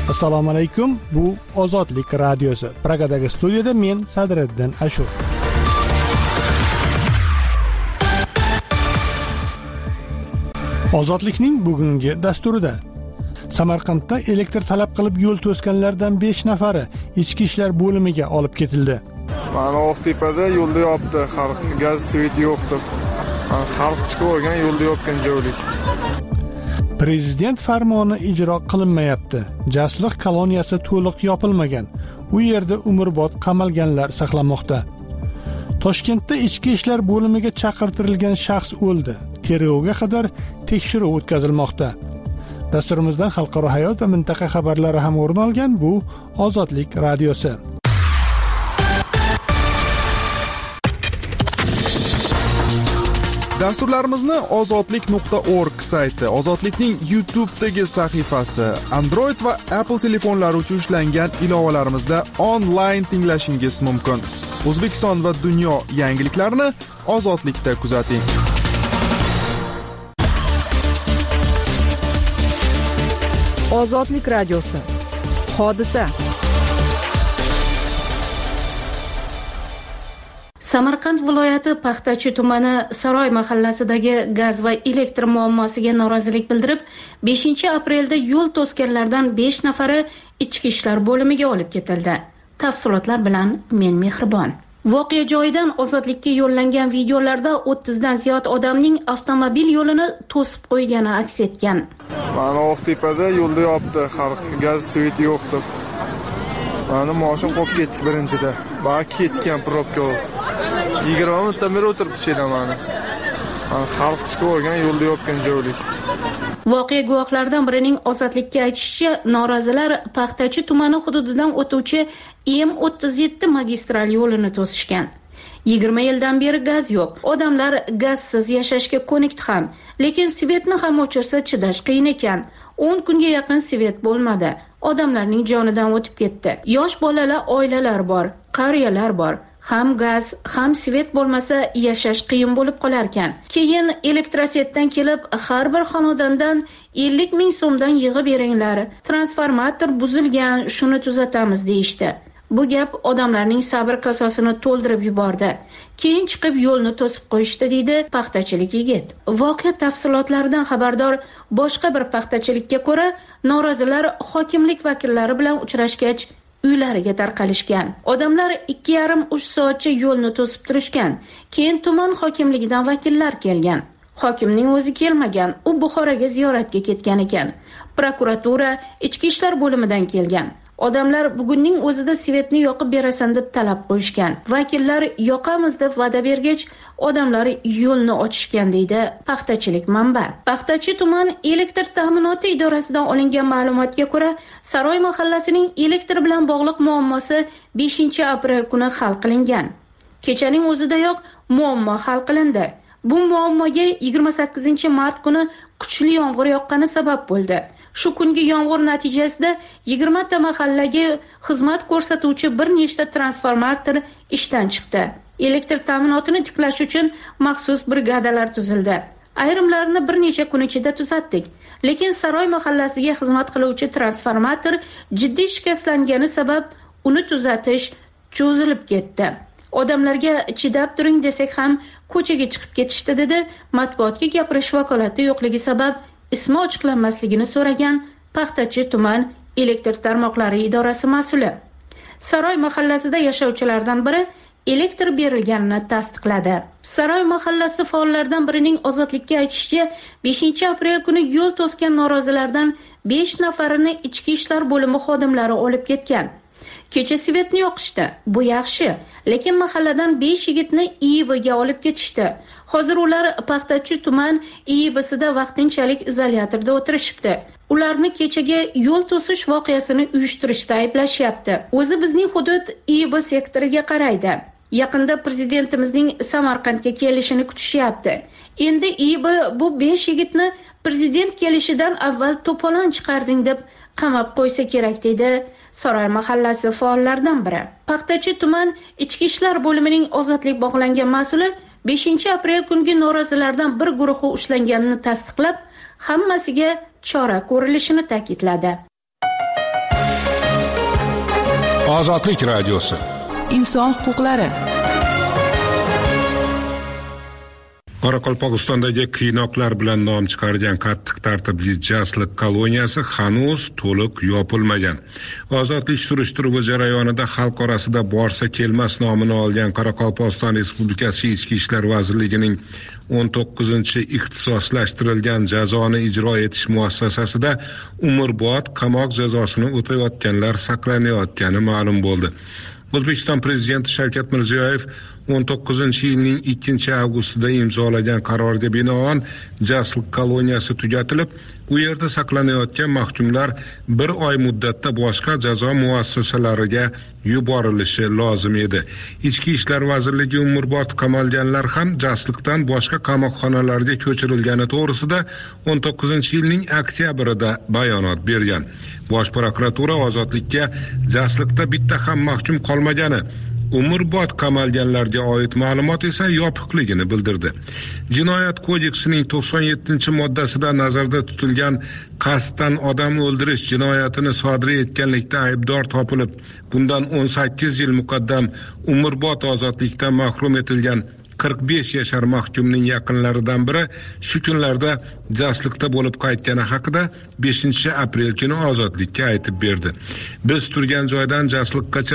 Assalomu alaykum. Bu Ozodlik radiosi. Pragadagi studiyada men Sadriddin Ashur. Ozodlikning bugungi dasturida Samarqandda elektr talab qilib yo'l to'sganlardan 5 nafari ichki ishlar bo'limiga olib ketildi. Mana Oqtepada yo'lda yopdi, xalq gaz sveti yo'qdi. Xalq chiqib olgan yo'lda yopgan joylik. Prezident farmoni ijro qilinmayapti. Jasliq koloniyasi to'liq yopilmagan. U yerda umrbod qamalganlar saqlanmoqda. Toshkentda ichki ishlar bo'limiga chaqirtirilgan shaxs o'ldi. Tergovga qadar tekshiruv o'tkazilmoqda. Dasturimizdan xalqaro hayot va mintaqa xabarlari ham o'rin olgan. Bu Ozodlik radiosi. Dasturlarimizni ozodlik.org sayti, Ozodlikning YouTube'dagi sahifasi, Android va Apple telefonlari uchun ishlangan ilovalarimizda onlayn tinglashingiz mumkin. O'zbekiston va dunyo yangiliklarini Ozodlikda kuzating. Ozodlik radiosi. Hodisa. Samarqand viloyati Paxtachi tumani Saroy mahallasidagi gaz va elektr muammosiga norozilik bildirib, 5-aprelda yo'l to'sganlardan 5 nafari ichki ishlar bo'limiga olib ketildi. Tafsilotlar bilan men Mehribon. Voqea joyidan Ozodlikka yo'llangan videolarda 30 dan ziyod odamning avtomobil yo'lini to'sib qo'ygani aks etgan. Mana Oqtepada yo'lda yopdi, xalq gaz sveti yo'qdi. Mana mashina qolib ketdi birinchida. Baq ketgan probka. 20 minutdan beri o'tiribdi shedamani. Xalq chiqib olgan yo'lda yopgan joylik. Voqea guvohlaridan birining Ozodlikka aytishicha, norozilar Paxtachi tumani hududidan o'tuvchi M37 magistral yo'lini to'sishgan. 20 yildan beri gaz yo'q. Odamlar gazsiz yashashga ko'nikdi ham, lekin svetni ham o'chirsa chidash qiyin ekan. 10 kunga yaqin svet bo'lmadi. Odamlarning jonidan o'tib ketdi. Yosh bolalar, oilalar bor, qariyalar bor. Ham gaz, ham svet bo'lmasa yashash qiyin bo'lib qolar ekan. Keyin elektrosetdan kelib, har bir xonadondan 50 ming so'mdan yig'ib beringlar. Transformator buzilgan, shuni tuzatamiz deyishdi. Bu gap odamlarning sabr kosasini to'ldirib yubordi. Keyin chiqib yo'lni to'sib qo'yishdi, deydi paxtachilik yigit. Voqea tafsilotlaridan xabardor boshqa bir paxtachilikka ko'ra, norozilar hokimlik vakillari bilan uchrashgach, uylariga tarqalishgan. Odamlar 2,5-3 soatcha yo'lni to'sib turishgan. Keyin tuman hokimligidan vakillar kelgan. Hokimning o'zi kelmagan, u Buxoroga ziyoratga ketgan ekan. Prokuratura, ichki ishlar bo'limidan kelgan. Odamlar bugunning o'zida svetni yoqib berasan deb talab qo'yishgan. Vakillar yoqamiz deb va'da bergach, odamlar yo'lni ochishgan, deydi paxtachilik manba. Paxtachi tuman elektr ta'minoti idorasidan olingan ma'lumotga ko'ra, Saroy mahallasining elektr bilan bog'liq muammosi 5-aprel kuni hal qilingan. Kechaning o'zidayoq muammo hal qilindi. Bu muammoga 28-mart kuni kuchli yomg'ir yoqqani sabab bo'ldi. Shu kungi yomg'ir natijasida 20 ta mahallaga xizmat ko'rsatuvchi bir nechta transformator ishdan chiqdi. Elektr ta'minotini tiklash uchun maxsus brigadalar tuzildi. Ayrimlarini bir necha kun ichida tuzatdik. Lekin Saroy mahallasiga xizmat qiluvchi transformator jiddiy shikastlangani sabab uni tuzatish cho'zilib ketdi. Odamlarga chidab turing desak ham ko'chaga chiqib ketishdi, dedi matbuotga gapirish vakolati yo'qligi sabab ismi ochiqlanmasligini so'ragan Paxtachi tuman elektr tarmoqlari idorasi mas'uli. Saroy mahallasida yashovchilardan biri elektr berilganini tasdiqladi. Saroy mahallasi faollaridan birining Ozodlikka aytishicha, 5-aprel kuni yo'l to'sgan norozilardan 5 nafarini ichki ishlar bo'limi xodimlari olib ketgan. Kecha svetni yoqishdi. Bu yaxshi, lekin mahalladan 5 yigitni IIBga olib ketishdi. Hozir ular Paxtachi tuman IIBsida vaqtinchalik izolyatorda o'tirishibdi. Ularni kechaga yo'l to'sish voqeasini uyushtirishda ayblashyapti. O'zi bizning hudud IIB sektoriga qaraydi. Yaqinda prezidentimizning Samarqandga kelishini kutishyapti. Endi IIB bu 5 yigitni prezident kelishidan avval to'polon chiqarding deb qamab qo'ysa kerak, dedi Saroy mahallasi faollaridan biri. Paxtachi tuman ichki ishlar bo'limining Ozodlik bog'langan mas'uli 5-aprel kungi norozilardan bir guruhi ushlanganini tasdiqlab, hammasiga chora ko'rilishini ta'kidladi. Ozodlik radiosi. Inson huquqlari. Qoraqalpog'istondagi qiynoqlar bilan nom chiqargan qattiq tartibli jasliq koloniyasi hanuz to'liq yopilmagan. Ozodlik surishtiruvi jarayonida xalq orasida borsa kelmas nomini olgan Qoraqalpog'iston Respublikasi Ichki ishlar vazirligining 19-ixtisoslashtirilgan jazoni ijro etish muassasasida umrbod qamoq jazosini o'tayotganlar saqlanayotgani ma'lum bo'ldi. O'zbekiston Prezidenti Shavkat Mirziyoyev 19-yilning 2-avgustida imzolagan qarorga binoan jasliq koloniyasi tugatilib, u yerda saqlanayotgan mahkumlar 1 oy muddatda boshqa jazo muassasalariga yuborilishi lozim edi. Ichki ishlar vazirligi umrbod qamalganlar ham jasliqdan boshqa qamoqxonalarga ko'chirilgani to'g'risida 19-yilning oktyabrida bayonot bergan. Bosh prokuratura ozodlikka jasliqda bitta ham mahkum qolmagani, umrbod qamalganlarga oid ma'lumot esa yopiqligini bildirdi. Jinoyat kodeksining 97-moddasida nazarda tutilgan qasddan odam o'ldirish jinoyatini sodir etganlikda aybdor topilib, bundan 18 yil muqaddam umrbod ozodlikdan mahrum etilgan 45 yashar mahkumning yaqinlaridan biri shu kunlarda jasliqda bo'lib qaytgani haqida 5-aprel kuni ozodlikka aytib berdi. Biz turgan joydan jasliqqacha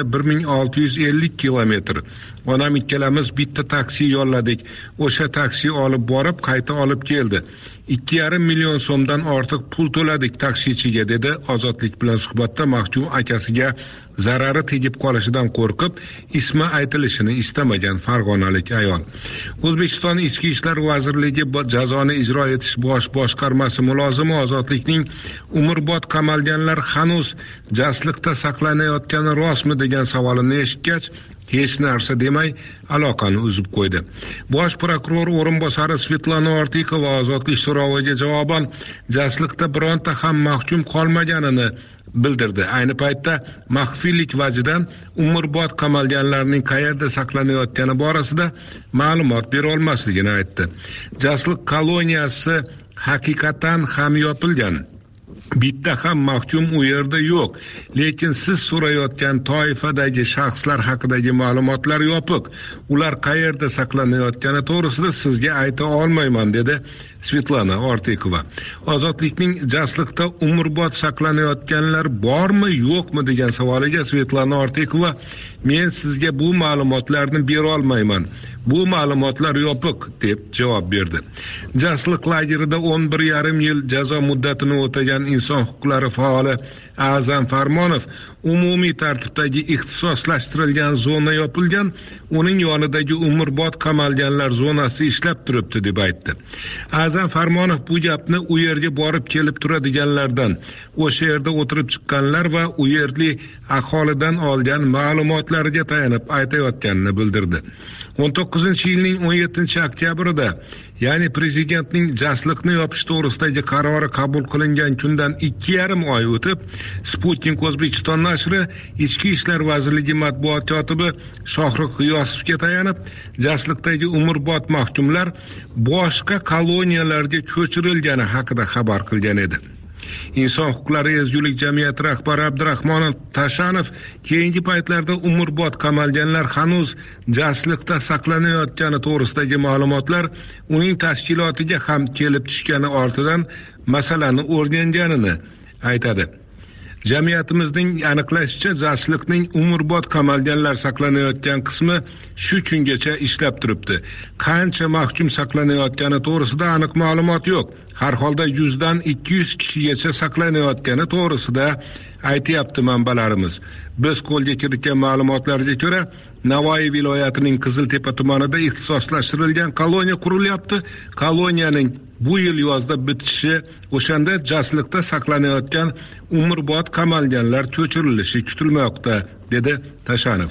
1650 kilometr. Onam ikkalamiz bitta taksi yolladik. O'sha taksi olib borib qayta olib keldi. 2,5 million so'mdan ortiq pul to'ladik taksichiga, dedi ozodlik bilan suhbatda mahkum akasiga zarari tegib qolishidan qo'rqib ismi aytilishini istamagan farg'onalik ayol. O'zbekiston Ichki ishlar vazirligi jazoni ijro etish bosh boshqarmasi mulozimi ozodlikning umrbod qamalganlar hanuz jasliqda saqlanayotgani rostmi degan savolini eshitgach, hech narsa demay aloqani uzib qo'ydi. Bosh prokuror o'rinbosari Svetlana Ortiqova ozodlik so'roviga javoban jasliqda bironta ham mahkum qolmaganini bildirdi. Ayni paytda maxfiylik vajidan umrbod qamalganlarning qayerda saqlanayotgani borasida ma'lumot bera olmasligini aytdi. Jasliq koloniyasi haqiqatan ham yopilgan. Bitta ham mahkum u yerda yo'q. Lekin siz so'rayotgan toifadagi shaxslar haqidagi ma'lumotlar yopiq. Ular qayerda saqlanayotgani to'g'risida sizga ayta olmayman, dedi Svetlana Ortiqova. Ozodlikning jasliqda umrbod saqlanayotganlar bormi, yo'qmi degan savoliga Svetlana Ortiqova, men sizga bu ma'lumotlarni bera olmayman. Bu ma'lumotlar yopiq, deb javob berdi. Jasliq lagerida 11,5 yil jazo muddatini o'tagan inson huquqlari faoli A'zam Farmonov umumiy tartibdagi ixtisoslashtirilgan zona yopilgan, uning yonidagi umrbod qamalganlar zonasi ishlab turibdi deb aytdi. A'zam Farmonov bu gapni u yerga borib kelib turadiganlardan, o'sha yerda o'tirib chiqqanlar va u yerli aholidan olgan ma'lumotlarga tayanib aytayotganini bildirdi. 19-yilning 17-oktyabrida, ya'ni prezidentning jasliqni yopish to'g'risidagi qarori qabul qilingan kundan 2,5 oy o'tib, Sputnik O'zbekiston nashri Ichki ishlar vazirligi matbuot kotibi Shohruh G'iyosovga tayanib, jasliqdagi umrbod mahkumlar boshqa koloniyalarga ko'chirilgani haqida xabar qilgan edi. Inson huquqlari ezgulik jamiyati rahbari Abdurahmonov Tashanov keyingi paytlarda umrbod qamalganlar hanuz jasliqda saqlanayotgani to'g'risidagi ma'lumotlar uning tashkilotiga ham kelib tushgani ortidan masalani o'rganganini aytadi. Jamiyatimizning aniqlashicha, jasliqning umrbod qamalganlar saqlanayotgan qismi shu kungacha ishlab turibdi. Qancha mahkum saqlanayotgani to'g'risida aniq ma'lumot yo'q. Har holda 100 dan 200 kishigacha saqlanayotgani to'g'risida aytayapti manbalarimiz. Biz qo'lga kiritgan ma'lumotlarga ko'ra, Navoiy viloyatining Qiziltepa tumanida ixtisoslashtirilgan koloniya qurilyapti. Koloniyaning bu yil yozda bitishi, o'shanda jasliqda saqlanayotgan umrbod qamalganlar ko'chirilishi kutilmoqda, dedi Tashanov.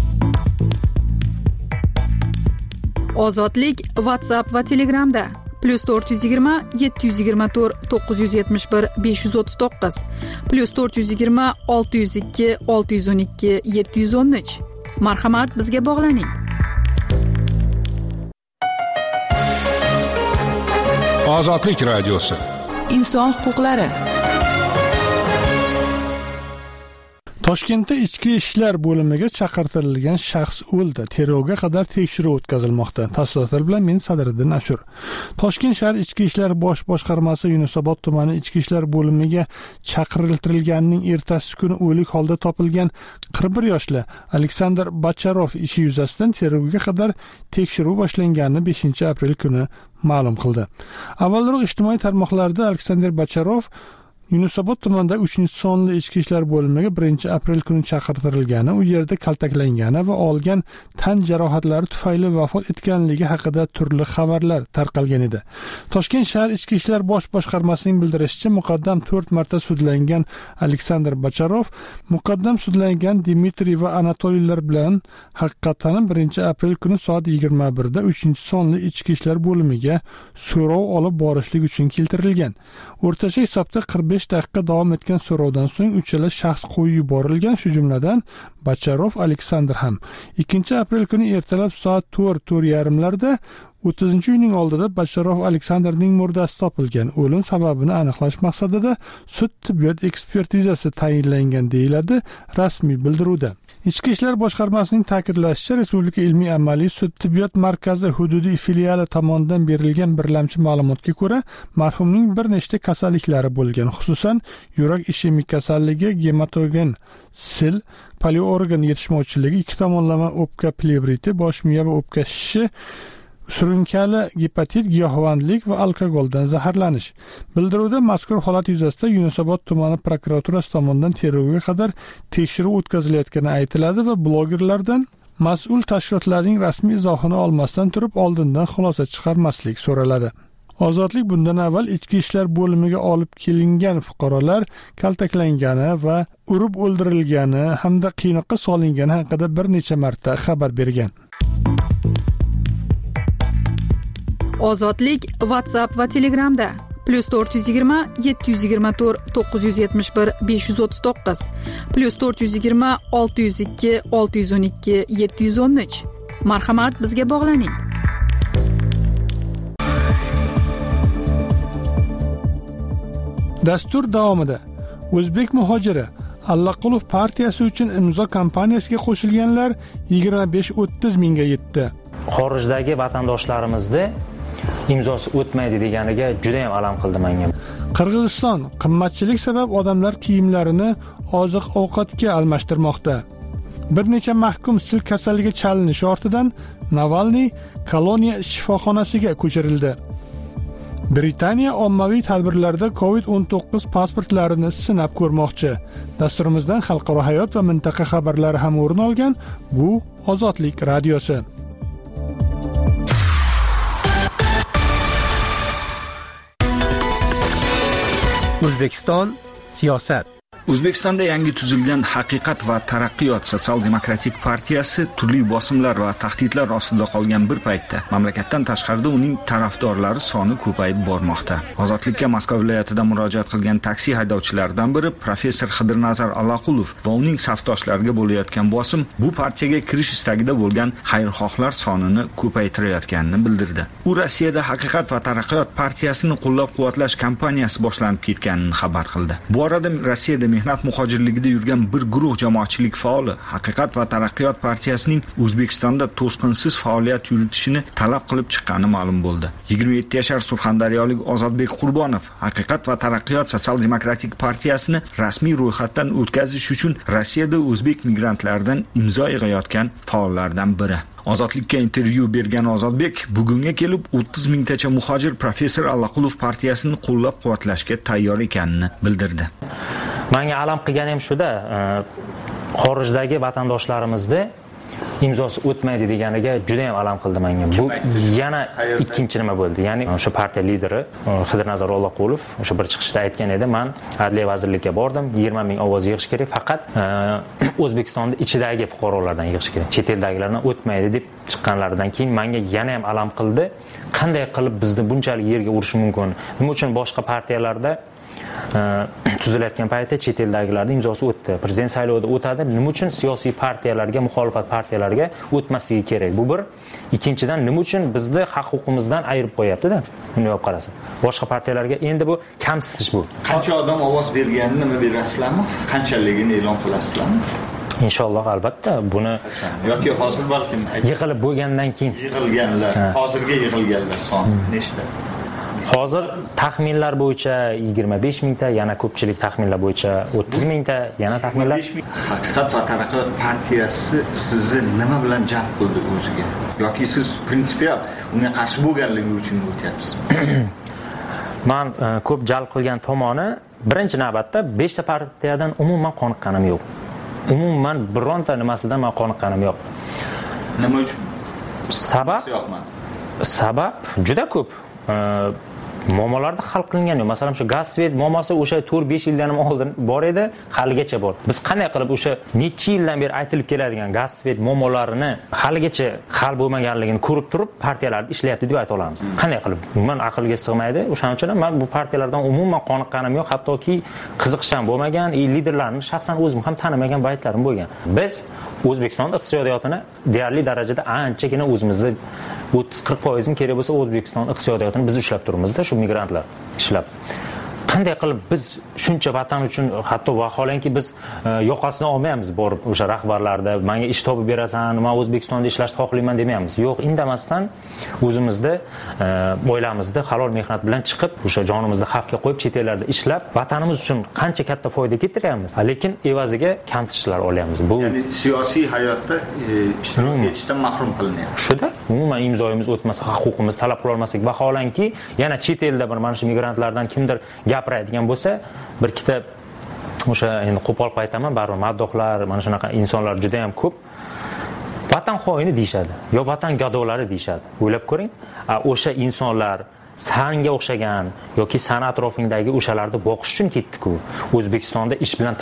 Ozodlik WhatsApp va Telegramda +420 724 971 539 +420 602 612 713. Marhamat, bizga bog'laning. Ozodlik radiosi. Inson huquqlari. Toshkentda ichki ishlar bo'limiga chaqirtirilgan shaxs o'ldi. Tergovga qadar tekshiruv o'tkazilmoqda. Tafsilotlar bilan men Sadriddin Ashur. Toshkent shahar ichki ishlar bosh boshqarmasi Yunusobod tumani ichki ishlar bo'limiga chaqirilganining ertasi kuni o'lik holda topilgan 41 yoshli Aleksandr Bacharov ishi yuzasidan tergovga qadar tekshiruv boshlanganini 5-aprel kuni ma'lum qildi. Avvalroq ijtimoiy tarmoqlarda Aleksandr Bacharov Yunusobod tumanida 3-sonli ichki ishlar bo'limiga 1-aprel kuni chaqirtirilgani, u yerda kaltaklangani va olgan tan jarohatlari tufayli vafot etganligi haqida turli xabarlar tarqalgan edi. Toshkent shahar ichki ishlar bosh boshqarmasining bildirishicha, muqaddam 4 marta sudlangan Aleksandr Bacharov muqaddam sudlangan Dmitriy va Anatoliylar bilan haqiqatan 1-aprel kuni soat 21 da 3-sonli ichki ishlar bo'limiga so'rov olib borishlik uchun keltirilgan. O'rtacha hisobda 45 daqiqa davom etgan so'rovdan so'ng uchala shaxs qo'yib yuborilgan, shu jumladan Bacharov Aleksandr ham. 2-aprel kuni ertalab soat 4:30larda 30-uyning oldida Bacharov Aleksandrning murdasi topilgan. O'lim sababini aniqlash maqsadida sud tibbiyot ekspertizasi tayinlangan deyiladi rasmiy bildiruvda. Ichki ishlar boshqarmasining ta'kidlashicha, Respublika ilmiy-amaliy sud tibbiyot markazi hududiy filiali tomonidan berilgan birlamchi ma'lumotga ko'ra, marhumning bir nechta kasalliklari bo'lgan, xususan yurak ishemik kasalligi, gematogen sil, poliorgan yetishmovchiligi, ikki tomonlama o'pka plevriti, bosh miya va o'pka shishi, surunkali gepatit, giyohvandlik va alkogoldan zaharlanish. Bildiruvda mazkur holat yuzasidan Yunusobod tumani prokuraturasi tomonidan tergovga qadar tekshiruv o'tkazilayotgani aytiladi va blogerlardan mas'ul tashkilotlarning rasmiy izohini olmasdan turib oldindan xulosa chiqarmaslik so'raladi. Ozodlik bundan avval ichki ishlar bo'limiga olib kelingan fuqarolar kaltaklangani va urib o'ldirilgani hamda qiynoqqa solingani haqida bir necha marta xabar bergan. Ozodlik WhatsApp va Telegramda +420 724 971 539 +420 602 612 713. Marhamat, bizga bog'laning. Dastur davomida O'zbek muhojiri Allaqulov partiyasi uchun imzo kampaniyasiga qo'shilganlar 25-30 mingga yetdi. Xorijdagi vatandoshlarimizni imzosi o'tmaydi deganiga juda ham alam qildi menga. Qirg'iziston qimmatchilik sabab odamlar kiyimlarini oziq-ovqatga almashtirmoqda. Bir necha mahkum sil kasaliga chalinishi ortidan Navalniy koloniya shifoxonasiga ko'chirildi. Britaniya ommaviy tadbirlarda COVID-19 pasportlarini sinab ko'rmoqchi. Dasturimizdan xalqaro hayot va mintaqa xabarlari ham o'rin olgan. Bu Ozodlik radiosi. O'zbekiston siyosat. O'zbekistonda yangi tuzilgan Haqiqat va taraqqiyot sotsial-demokratik partiyasi turli bosimlar va tahdidlar ostida qolgan bir paytda mamlakatdan tashqarida uning tarafdorlari soni ko'payib bormoqda. Ozodlikka Moskva viloyatida murojaat qilgan taksi haydovchilaridan biri professor Xidirnazar Allaqulov va uning safdoshlariga bo'layotgan bosim bu partiyaga kirish istagida bo'lgan xayrixohlar sonini ko'paytirayotganini bildirdi. U Rossiyada Haqiqat va taraqqiyot partiyasini qo'llab-quvvatlash kampaniyasi boshlanib ketganini xabar qildi. Bu orada Rossiyada mehnat muhojirligida yurgan bir guruh jamoatchilik faoli Haqiqat va taraqqiyot partiyasining O'zbekistonda to'sqinsiz faoliyat yuritishini talab qilib chiqqani ma'lum bo'ldi. 27 yashar surxondaryolik Ozodbek Qurbonov Haqiqat va taraqqiyot sotsial-demokratik partiyasini rasmiy ro'yxatdan o'tkazish uchun Rossiyada o'zbek migrantlaridan imzo yig'ayotgan faollardan biri. Ozodlikka intervyu bergan Ozodbek bugunga kelib 30 mingtacha muhojir professor Allaqulov partiyasini qo'llab-quvvatlashga tayyor ekanini bildirdi. Menga alam qilgani ham shuda, xorijdagi vatandoshlarimizni imzosi o'tmaydi deganiga juda ham alam qildi menga. Bu yana ikkinchi nima bo'ldi. Ya'ni o'sha partiya lideri Xidirnazar Allaqulov o'sha bir chiqishda aytgan edi, men Adliya vazirligiga bordim, 20 ming ovoz yig'ish kerak, faqat O'zbekistonning ichidagi fuqarolardan yig'ish kerak. Chet eldagilardan o'tmaydi deb chiqqanlaridan keyin menga yana ham alam qildi. Qanday qilib bizni bunchalik yerga urish mumkin? Nima uchun boshqa partiyalarda tuzilayotgan paytda chet eldagilarda imzosi o'tdi. Prezident saylovida o'tadi. Nima uchun siyosiy partiyalarga, muxolifat partiyalarga o'tmasligi kerak? Bu bir. Ikkinchidan, nima uchun bizni haq-huquqimizdan ayirib qo'yapti-da? Buni olib qarasa. Boshqa partiyalarga endi bu kamsitish bu. Qancha odam ovoz berganini nima berasizlarmi? Qanchaligini e'lon qilasizlarmi? Inshaalloh albatta buni yoki hozir balkim yig'ilib bo'lgandan keyin yig'ilganlar, hozirga yig'ilganlar soni nechta? Hozir taxminlar bo'yicha 25 mingta, yana ko'pchilik taxminlar bo'yicha 30 mingta, yana taxminlar. Haqiqat va taraqqiyot partiyasi sizni nima bilan jalb qildi o'ziga? Yoki siz prinsipial unga qarshi bo'lganligi uchun o'tyapsiz? Men ko'p jalb qilgan tomoni birinchi navbatda 5 ta partiyadan umuman qoniqqanim yo'q. Umuman bironta nimasidan men qoniqqanim yo'q. Nima uchun? Sabab juda ko'p. Muammolarda hal qilingan yo'q. Masalan, shu gaz svet muammosi o'sha 4-5 yildan ham oldin bor edi, haligacha bor. Biz qanday qilib o'sha necha yildan beri aytilib keladigan gaz svet muammolarini haligacha hal bo'lmaganligini ko'rib turib, partiyalar ishlayapti deb ayta olamiz. Qanday qilib? Umuman aqlga sig'maydi. O'shaning uchun men bu partiyalardan umuman qoniqqanim yo'q, hattoki qiziqish ham bo'lmagan, liderlarni shaxsan o'zim ham tanimagan paytlarim bo'lgan. Biz O'zbekiston iqtisodiyotini deyarli darajada anchagina o'zimizda 30-40% kerak bo'lsa O'zbekiston iqtisodiyotini biz ushlab turibmiz-da, shu migrantlar ishlab. Qanday qilib biz shuncha vatan uchun hatto vaholanki biz yoqasini olmaymiz borib o'sha rahbarlarda menga ish topib berasan, men O'zbekistonda ishlashni xohlayman demaymiz. Yo'q, indamasdan o'zimizda oilamizda halol mehnat bilan chiqib, o'sha jonimizni xavfga qo'yib chet ellarda ishlab, vatanimiz uchun qancha katta foyda keltiryapmiz. Lekin evaziga kamsitishlar olyapmiz. Bu ya'ni siyosiy hayotda ishtirok etishdan mahrum qilinyapti. Shuda umuman imzoyimiz o'tmasa, huquqimizni talab qila olmasak, vaholanki yana chet elda bir mana shu migrantlardan kimdir gapiradigan bo'lsa, bir ikkita o'sha endi qo'pol aytaman, baribir maddohlar, mana shunaqa insonlar juda ham ko'p. Vatan xoini deyshadi, yo vatan gadolari deyshadi. O'ylab ko'ring, o'sha insonlar sanga o'xshagan yoki san atrofingdagi o'shalarni boqish uchun ketdi-ku. O'zbekistonda ish bilan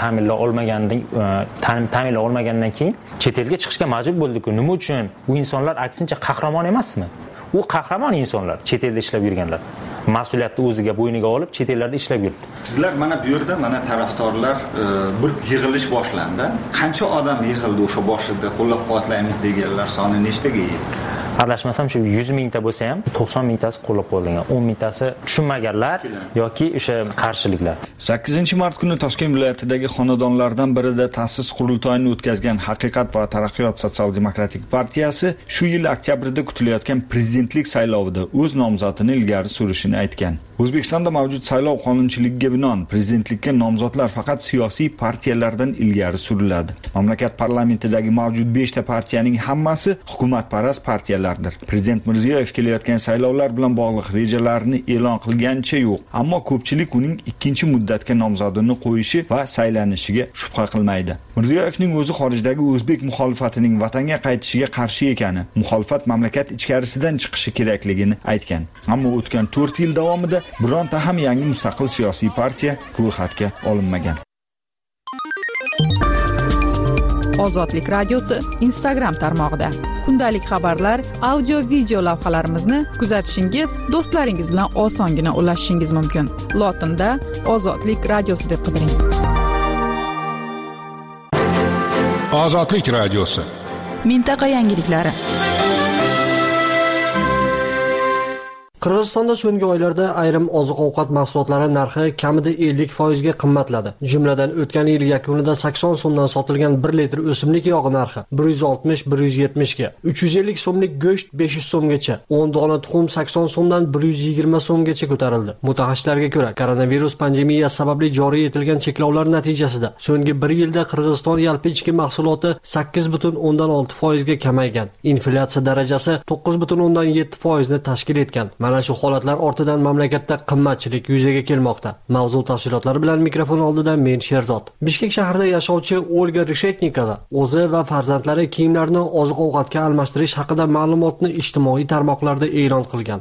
ta'minlay olmagandan keyin chet elga chiqishga majbur bo'ldi-ku. Nima uchun? U insonlar aksincha qahramon emasmi? U qahramon insonlar, chet elda ishlab yurganlar. Mas'uliyatni o'ziga bo'yniga olib chet ellarda ishlab yuribdi. Sizlar mana bu yerda mana tarafdorlar bir yig'ilish boshlandi. Qancha odam yig'ildi o'sha boshida qo'llab-quvvatlaymiz deganlar soni nechtaga yetdi? Adashmasam shu 100 mingta bo'lsa ham 90 mingtasi qo'llab-quvvatlagan, 10 mingtasi tushunmaganlar yoki o'sha qarshiliklar. 8-mart kuni Toshkent viloyatidagi xonadonlardan birida ta'sis qurultoyini o'tkazgan Haqiqat va taraqqiyot sotsial-demokratik partiyasi shu yil oktyabrda kutilayotgan prezidentlik saylovida o'z nomzodini ilgari surishini aytgan. O'zbekistonda mavjud saylov qonunchiligiga binoan prezidentlikka nomzodlar faqat siyosiy partiyalardan ilgari suriladi. Mamlakat parlamentidagi mavjud 5 ta partiyaning hammasi hukumatparast partiyalardir. Prezident Mirziyoyev kelayotgan saylovlar bilan bog'liq rejalarini e'lon qilganicha yo'q, ammo ko'pchilik uning ikkinchi muddatga nomzodini qo'yishi va saylanishiga shubha qilmaydi. Mirziyoyevning o'zi xorijdagi o'zbek muxolifatining vatanga qaytishiga qarshi ekani, muxolifat mamlakat ichkarisidan chiqishi kerakligini aytgan. Ammo o'tgan 4 yil davomida bironta ham yangi mustaqil siyosiy partiya ro'yxatga olinmagan. Ozodlik radiosi Instagram tarmog'ida kundalik xabarlar, audio, video lavhalarimizni kuzatishingiz, do'stlaringiz bilan osongina ulashishingiz mumkin. Lotinda Ozodlik radiosi deb qidiring. Ozodlik radiosi. Mintaqa yangiliklari. Qirg'izistonda so'nggi oylarda ayrim oziq-ovqat mahsulotlari narxi kamida 50% ga qimmatladi. Jumladan o'tgan yil yakunida 80 so'mdan sotilgan 1 litr o'simlik yog'i narxi 160-170 ga, 350 so'mlik go'sht 500 so'mgacha, 10 dona tuxum 80 so'mdan 120 so'mgacha ko'tarildi. Mutaxassislarga ko'ra, koronavirus pandemiyasi sababli joriy etilgan cheklovlar natijasida so'nggi 1 yilda Qirg'iziston yalpi ichki mahsuloti 8.6% ga kamaygan. Inflyatsiya darajasi 9.7% ni tashkil etgan. Mana shu holatlar ortidan mamlakatda qimmatchilik yuzaga kelmoqda. Mavzu tafsilotlari bilan mikrofon oldida men Sherzod. Bishkek shahrida yashovchi Olga Reshetnikova o'zi va farzandlari kiyimlarini oziq-ovqatga almashtirish haqida ma'lumotni ijtimoiy tarmoqlarda e'lon qilgan.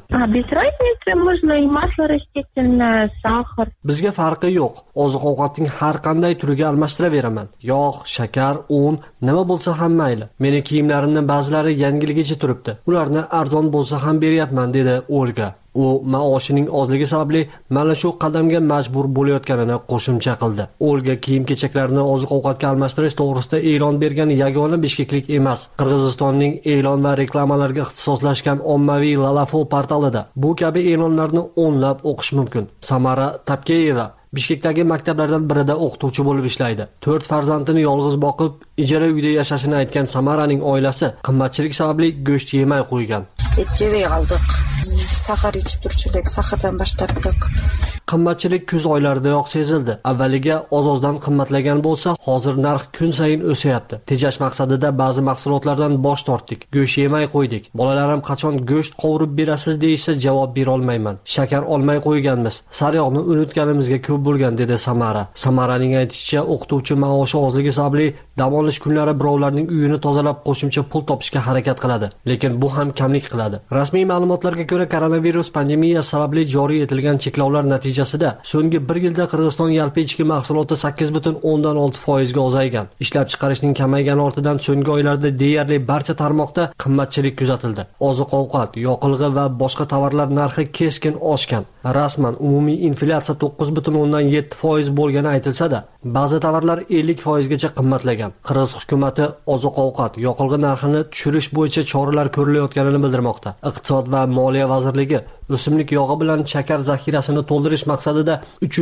Bizga farqi yo'q. Oziq-ovqatning har qanday turiga almashtiraveram. Yog', shakar, un, nima bo'lsa ham mayli. Meni kiyimlarimning ba'zilari yangiligicha turibdi. Ularni arzon bo'lsa ham beryapman, dedi Olga. Luka. U maoshining ozligi sababli mana shu qadamga majbur bo'layotganini qo'shimcha qildi. Olga kiyim-kechaklarini oziq-ovqatga almashtirish to'g'risida e'lon bergan yagona bishkeklik emas. Qirg'izistonning e'lon va reklamalarga ixtisoslashgan ommaviy Lalafo portalida bu kabi e'lonlarni o'nlab o'qish mumkin. Samara Tapkeyeva Bishkekdagi maktablardan birida o'qituvchi bo'lib ishlaydi. 4 farzandini yolg'iz boqib, ijara uyda yashashini aytgan Samaraning oilasi qimmatchilik sababli go'sht yemay qo'ygan. Yemay qoldik. Sahar ichib turchilik, sahardan boshlatdik. Qimmatchilik kuz oylaridayoq sezildi. Avvaliga oz-ozdan qimmatlagan bo'lsa, hozir narx kun sayin o'syapti. Tejash maqsadida ba'zi mahsulotlardan bosh tortdik. Go'sht yemay qo'ydik. Bolalarim qachon go'sht qovurib berasiz deyishsa, javob bera olmayman. Shakar olmay qo'yganmiz. Sariyog'ni unutganimizga ko'p bo'lgan, dedi Samara. Samaraning aytishicha, o'qituvchi maoshi ozligi sababli dam olish kunlari birovlarning uyini tozalab qo'shimcha pul topishga harakat qiladi, lekin bu ham kamlik qiladi. Rasmiy ma'lumotlarga ko'ra, koronavirus pandemiyasi sababli joriy etilgan cheklovlar natijasida so'nggi 1 yilda Qirg'iziston yalpi ichki mahsuloti 8,6% ga ozaygan. Ishlab chiqarishning kamaygani ortidan so'nggi oylarda deyarli barcha tarmoqda qimmatchilik kuzatildi. Oziq-ovqat, yoqilg'i va boshqa tovarlar narxi keskin oshgan. Rasman umumiy inflyatsiya 9,7% bo'lgani aytilsa-da, ba'zi tovarlar 50% gacha qimmatlagan. Qirg'iz hukumatı oziq-ovqat, yoqilg'i narxini tushirish bo'yicha choralar ko'rilayotganini bildirmoqda. Iqtisod va moliya vazirligi o'simlik yog'i bilan shakar zaxirasini to'ldirish maqsadida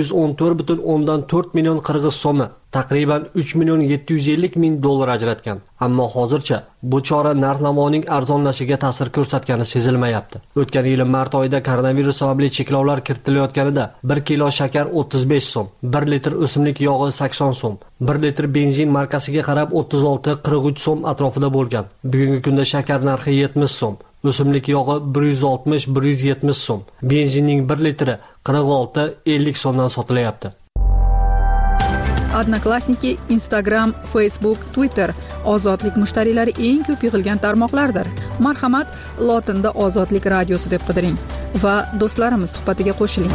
314,4 million qirg'iz so'mi, taqriban 3,750,000 dollar ajratgan. Ammo hozircha bu chora narx-navoning arzonlashiga ta'sir ko'rsatgani sezilmayapti. O'tgan yil mart oyida koronavirus sababli cheklovlar kiritilayotganida 1 kilo shakar 35 so'm, 1 litr o'simlik yog'i 80 so'm, 1 litr benzin markasiga qarab 36-43 so'm atrofida bo'lgan. Bugungi kunda shakar narxi 70 so'm, o'simlik yog'i 160-170 so'm, benzinning 1 litri 46-50 so'mdan sotilayapti. Odnoklassniki, Instagram, Facebook, Twitter ozodlik mushtariylari eng ko'p yig'ilgan tarmoqlardir. Marhamat, lotinda Ozodlik radiosi deb qidiring va do'stlarimiz suhbatiga qo'shiling.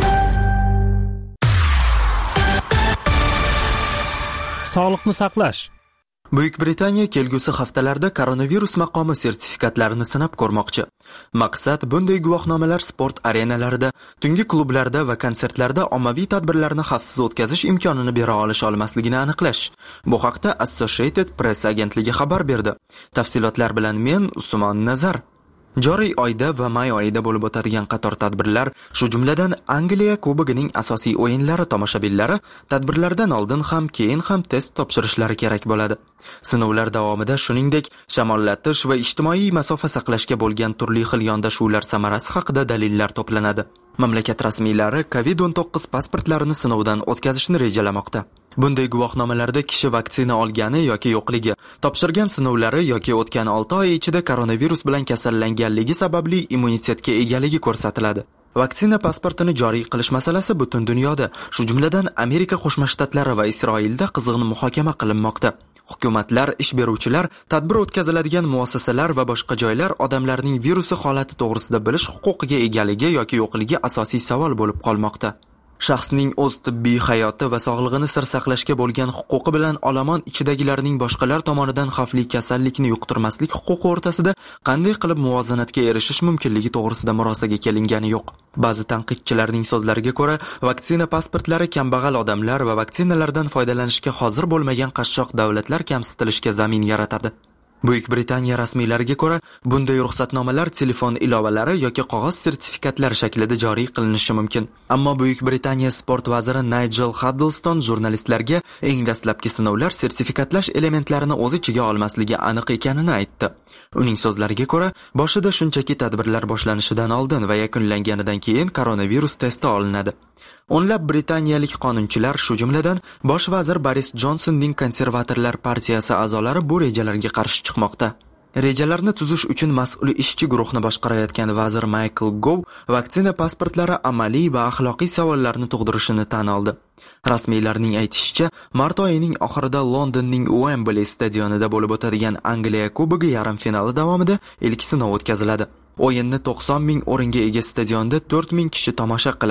Sog'liqni saqlash. Buyuk Britaniya kelgusi haftalarda koronavirus maqomi sertifikatlarini sinab ko'rmoqchi. Maqsad bunday guvohnomalar sport arenalarida, tungi klublarda va konsertlarda ommaviy tadbirlarni xavfsiz o'tkazish imkonini bera olmasligini aniqlash. Bu haqda Associated Press agentligi xabar berdi. Tafsilotlar bilan men Usmon Nazar. Joriy oyda va may oyida bo'lib o'tadigan qator tadbirlar, shu jumladan Angliya Kubogining asosiy o'yinlari tomoshabinlari tadbirlardan oldin ham keyin ham test topshirishlari kerak bo'ladi. Sinovlar davomida shuningdek, shamollatish va ijtimoiy masofa saqlashga bo'lgan turli xil yondashuvlar samarasi haqida dalillar to'planadi. Mamlakat rasmiylari COVID-19 pasportlarini sinovdan o'tkazishni rejalamoqda. Bunday guvohnomalarda kishi vaksina olgani yoki yo'qligi, topshirgan sinovlari yoki o'tgan 6 oy ichida koronavirus bilan kasallanganligi sababli immunitetga egaligi ko'rsatiladi. Vaksina pasportini joriy qilish masalasi butun dunyoda, shu jumladan Amerika Qo'shma Shtatlari va Isroilda qizg'in muhokama qilinmoqda. Hukumatlar, ish beruvchilar, tadbir o'tkaziladigan muassasalar va boshqa joylar odamlarning virusi holati to'g'risida bilish huquqiga egaligi yoki yo'qligi asosiy savol bo'lib qolmoqda. Shaxsning o'z tibbiy hayoti va sog'lig'ini sir saqlashga bo'lgan huquqi bilan olomon ichidagilarning boshqalar tomonidan xavfli kasallikni yuqtirmaslik huquqi o'rtasida qanday qilib muvozanatga erishish mumkinligi to'g'risida murosaga kelingani yo'q. Ba'zi tanqidchilarning so'zlariga ko'ra, vaksina pasportlari kambag'al odamlar va vaksinalardan foydalanishga hozir bo'lmagan qashshoq davlatlar kamsitilishga zamin yaratadi. Buyuk Britaniya rasmiylariga ko'ra, bunday ruxsatnomalar telefon ilovalari yoki qog'oz sertifikatlar shaklida joriy qilinishi mumkin. Ammo Buyuk Britaniya sport vaziri Nigel Huddleston jurnalistlarga eng dastlabki sinovlar sertifikatlash elementlarini o'z ichiga olmasligi aniq ekanini aytdi. Uning so'zlariga ko'ra, boshida shunchaki tadbirlar boshlanishidan oldin va yakunlanganidan keyin koronavirus testi olinadi. O'nlab britaniyalik qonunchilar, shu jumladan bosh vazir Boris Johnsonning konservatorlar partiyasi a'zolari bu rejalarga qarshi chiqmoqda. Rejalarni tuzish uchun mas'ul ishchi guruhni boshqarayotgan vazir Michael Gove vaksina pasportlari amaliy va axloqiy savollarni tug'dirishini tan oldi. Rasmiylarning aytishicha, mart oyining oxirida Londonning Wembley stadionida bo'lib o'tadigan Angliya Kubogi yarim finali davomida ilk sinov o'tkaziladi. O'yinni 90 ming o'ringa ega stadionda 4 ming kishi tomosha qiladi.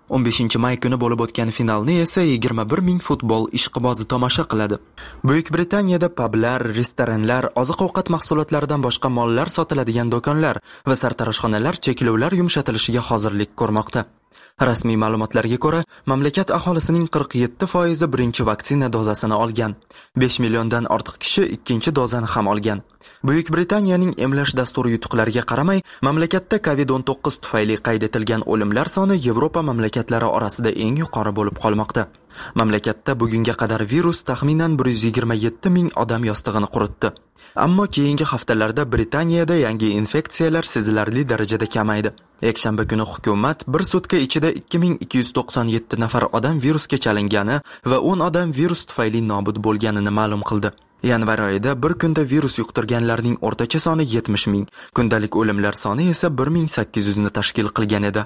15-may kuni bo'lib o'tgan finalni esa 21 ming futbol ishqibozi tomosha qiladi. Buyuk Britaniyada publar, restoranlar, oziq-ovqat mahsulotlaridan boshqa mollar sotiladigan do'konlar va sartaroshxonalar cheklovlar yumshatilishiga hozirlik ko'rmoqda. Rasmiy ma'lumotlarga ko'ra, mamlakat aholisining 47% birinchi vaksina dozasini olgan. 5 milliondan ortiq kishi ikkinchi dozani ham olgan. Buyuk Britaniyaning emlash dasturi yutuqlariga qaramay, mamlakatda COVID-19 tufayli qayd etilgan o'limlar soni Yevropa mamlakatlari orasida eng yuqori bo'lib qolmoqda. Mamlakatda bugunga qadar virus taxminan 127 ming odam yostig'ini quritdi. Ammo keyingi haftalarda Britaniyada yangi infeksiyalar sezilarli darajada kamaydi. Yakshanba kuni hukumat bir sutka ichida 2297 nafar odam virusga chalingani va 10 odam virus tufayli nobud bo'lganini ma'lum qildi. Yanvar oyida bir kunda virus yuqtirganlarning o'rtacha soni 70 ming, kundalik o'limlar soni esa 1800 ni tashkil qilgan edi.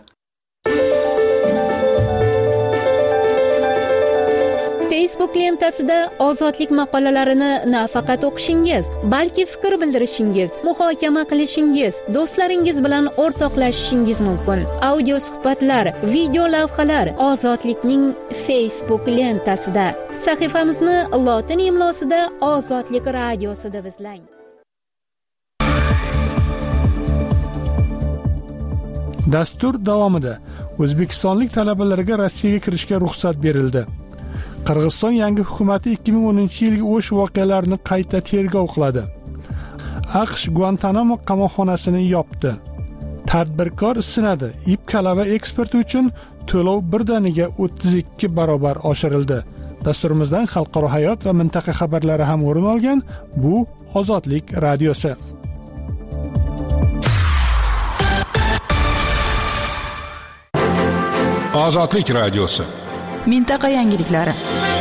Facebook lentasida ozodlik maqolalarini nafaqat o'qishingiz, balki fikr bildirishingiz, muhokama qilishingiz, do'stlaringiz bilan o'rtoqlashishingiz mumkin. Audio suhbatlar, video lavhalar Ozodlikning Facebook lentasida. Sahifamizni lotin imlosida Ozodlik radiosi deb izlang. Dastur davomida o'zbekistonlik talabalarga Rossiyaga kirishga ruxsat berildi. Qirg'iziston yangi hukumati 2010-yilgi o'sh voqealarini qayta tergov qiladi. AQSh Guantanamo qamoqxonasini yopdi. Tadbirkor sinadi. Ip kalava eksporti uchun to'lov birdaniga 32 barobar oshirildi. Dasturimizdan xalqaro hayot va mintaqa xabarlari ham o'rin olgan. Bu Ozodlik radiosi. Ozodlik radiosi. Mintaqa yangiliklari.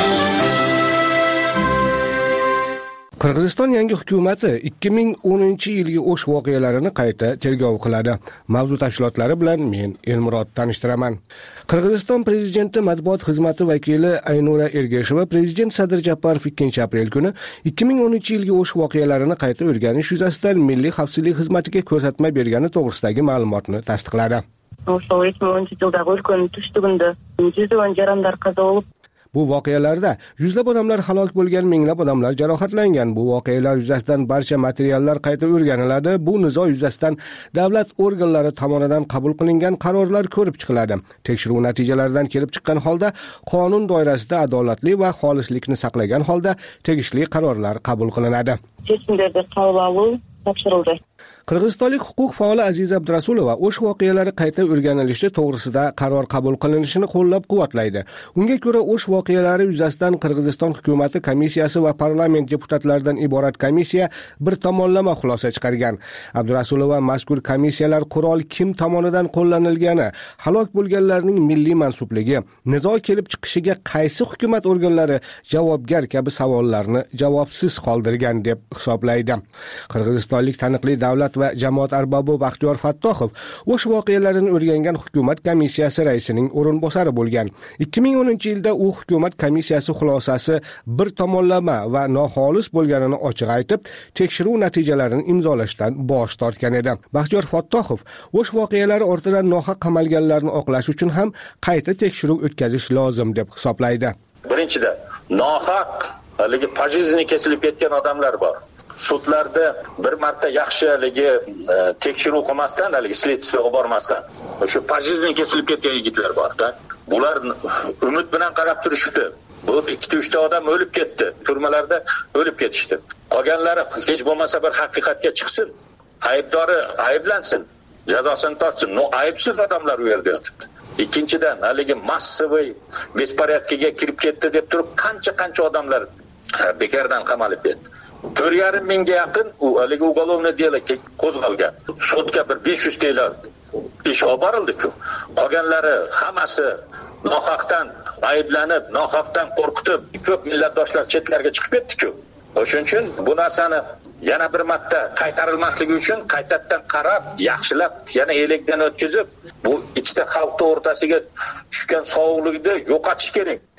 Qirg'iziston yangi hukumati 2010-yilgi o'sh voqealarini qayta tergov qiladi. Mavzu tafsilotlari bilan men Elmurod tanishtiraman. Qirg'iziston prezidenti matbuot xizmati vakili Aynura Ergasheva prezident Sadir Japarov 2-aprel kuni 2010-yilgi o'sh voqealarini qayta o'rganish yuzasidan Milliy xavfsizlik xizmatiga ko'rsatma bergani to'g'risidagi ma'lumotni tasdiqladi. Ошол 2010 жылдагы өлкөнүн түштүгүндө жүздөгөн жарандар каза болуп, bu voqealarda yuzlab odamlar halok bo'lgan, minglab odamlar jarohatlangan. Bu voqealar yuzasidan barcha materiallar qayta o'rganiladi. Bu nizo yuzasidan davlat organlari tomonidan qabul qilingan qarorlar ko'rib chiqiladi. Tekshiruv natijalaridan kelib chiqqan holda qonun doirasida adolatli va xolislikni saqlagan holda tegishli qarorlar qabul qilinadi. Chekimlerdi qabul alуу topshirildi. Qirg'izistonlik huquq faoli Aziza Abdurasulova o'sh voqealari qayta o'rganilishi to'g'risida qaror qabul qilinishini qo'llab-quvvatlaydi. Unga ko'ra, o'sh voqealari yuzasidan Qirg'iziston hukumati komissiyasi va parlament deputatlaridan iborat komissiya bir tomonlama xulosa chiqargan. Abdurasulova mazkur komissiyalar qurol kim tomonidan qo'llanilgani, halok bo'lganlarning milliy mansubligi, nizo kelib chiqishiga qaysi hukumat organlari javobgar kabi savollarni javobsiz qoldirgan deb hisoblaydi. Qirg'izistonlik taniqli davlat va jamoat arbobi Baxtiyor Fattohov o'sh voqealarini o'rgangan hukumat komissiyasi raisining o'rinbosari bo'lgan. 2010-yilda u hukumat komissiyasi xulosasi bir tomonlama va noxolis bo'lganini ochiq aytib, tekshiruv natijalarini imzolashdan bosh tortgan edi. Baxtiyor Fattohov o'sh voqealari ortidan nohaq qamalganlarni oqlash uchun ham qayta tekshiruv o'tkazish lozim deb hisoblaydi. Birinchidan, nohaq haligi pajizini kesilib ketgan odamlar bor. Sudlarda bir marta yaxshi haligi tekshiruv qilmasdan, haligi следствиеga bormasdan o'sha pajizini kesilib ketgan yigitlar bor-da. Bular umid bilan qarab turishdi. Bu 2-3 ta odam o'lib ketdi. Turmalarda o'lib ketishdi. Qolganlari hech bo'lmasa bir haqiqatga chiqsin. Aybdori ayblansin, jazosini tortsin. No, aybsiz odamlar u yerda yotibdi. Ikkinchidan, haligi massiviy besporядкиga kirib ketdi deb turib qancha odamlar bekardan qamalib ketdi. 4,5 mingga yaqin u haligi uголовное дело qo'zg'algan. Sudga bir 500 taylar ish olib borildi-ku. Qolganlari hammasi nohaqdan ayblanib, nohaqdan qo'rqitib, ko'p millatdoshlar chetlarga chiqib ketdi-ku. O'shuning uchun bu narsani yana bir marta qaytarilmasligi uchun qaytadan qarab, yaxshilab, yana elakdan o'tkazib, bu ikkita xalq o'rtasiga tushgan sovuqlikni yo'qotish kerak.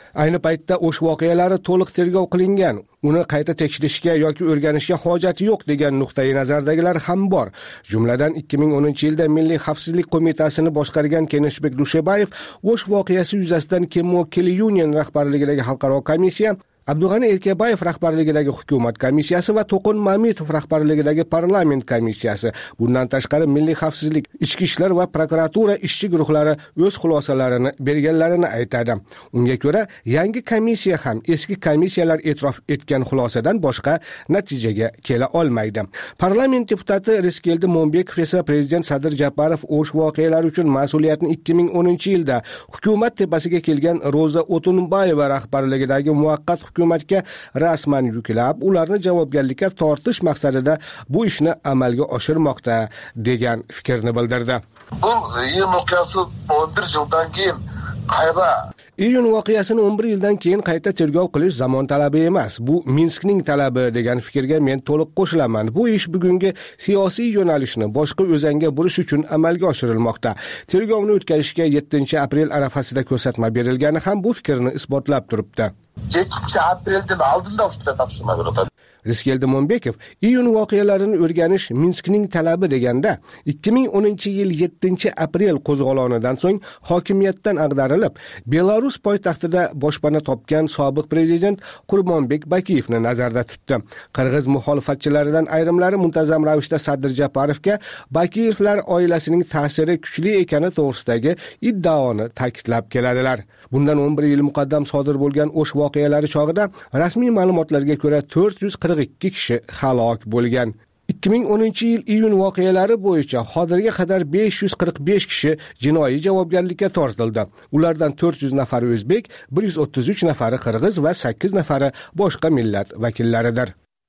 Ayni paytda o'sh voqealari to'liq tergov qilingan, uni qayta tekshirishga yoki o'rganishga hojati yo'q degan nuqtai nazardagilar ham bor. Jumladan 2010-yilda Milliy xavfsizlik qo'mitasini boshqargan Keneshbek Dushebayev o'sh voqeasi yuzasidan Kemo Kelly Union rahbarligidagi xalqaro komissiya, Abdug'ani Erkabayev rahbarligidagi hukumat komissiyasi va To'qin Mamitov rahbarligidagi parlament komissiyasi, bundan tashqari Milliy xavfsizlik, ichki ishlar va prokuratura ishchi guruhlari o'z xulosalarini berganlarini aytadi. Unga ko'ra, yangi komissiya ham eski komissiyalar e'tirof etgan xulosadan boshqa natijaga kela olmaydi. Parlament deputati Riskeldi Mo'mbekov esa prezident Sadir Japarov o'sh voqealari uchun mas'uliyatni 2010-yilda hukumat tepasiga kelgan Roza O'tunbayeva rahbarligidagi muvaqqat hukumatga rasman yuklab, ularni javobgarlikka tortish maqsadida bu ishni amalga oshirmoqda degan fikrni bildirdi. Bu iyun voqeasi 11 yildan keyin qayda? Iyun voqeasini 11 yildan keyin qayta tergov qilish zamon talabi emas, bu Minskning talabi degan fikrga men to'liq qo'shilaman. Bu ish bugungi siyosiy yo'nalishni boshqa o'zanga burish uchun amalga oshirilmoqda. Tergovni o'tkazishga 7-aprel arafasida ko'rsatma berilgani ham bu fikrni isbotlab turibdi. 7-apreldan oldinda topshirma beriladi. Riskeldi Mo'mbekov iyun voqealarini o'rganish Minskning talabi deganda 2010-yil 7-aprel qo'zg'olonidan so'ng hokimiyatdan ag'darilib, Belarus poytaxtida boshpana topgan sobiq prezident Qurbonbek Bakiyevni nazarda tutdi. Qirg'iz muxolifatchilaridan ayrimlari muntazam ravishda Sadir Japarovga Bakiyevlar oilasining ta'siri kuchli ekani to'g'risidagi iddaoni ta'kidlab keladilar. Bundan 11 yil muqaddam sodir bo'lgan o'sh voqealari chog'ida rasmiy ma'lumotlarga ko'ra 442 kishi halok bo'lgan. 2010-yil iyun voqealari bo'yicha hozirga qadar 545 kishi jinoiy javobgarlikka tortildi. Ulardan 400 nafari o'zbek, 133 nafari qirg'iz va 8 nafari boshqa millat vakillaridir.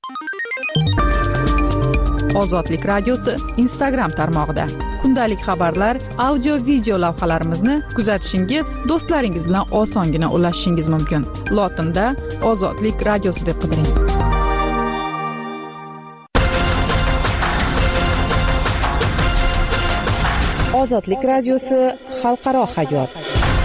Ozodlik radiosi Instagram tarmog'ida kundalik xabarlar, audio video lavhalarimizni kuzatishingiz, do'stlaringiz bilan osongina ulashishingiz mumkin. Lotinda Ozodlik radiosi deb qidiring. Ozodlik radiosi xalqaro hayot.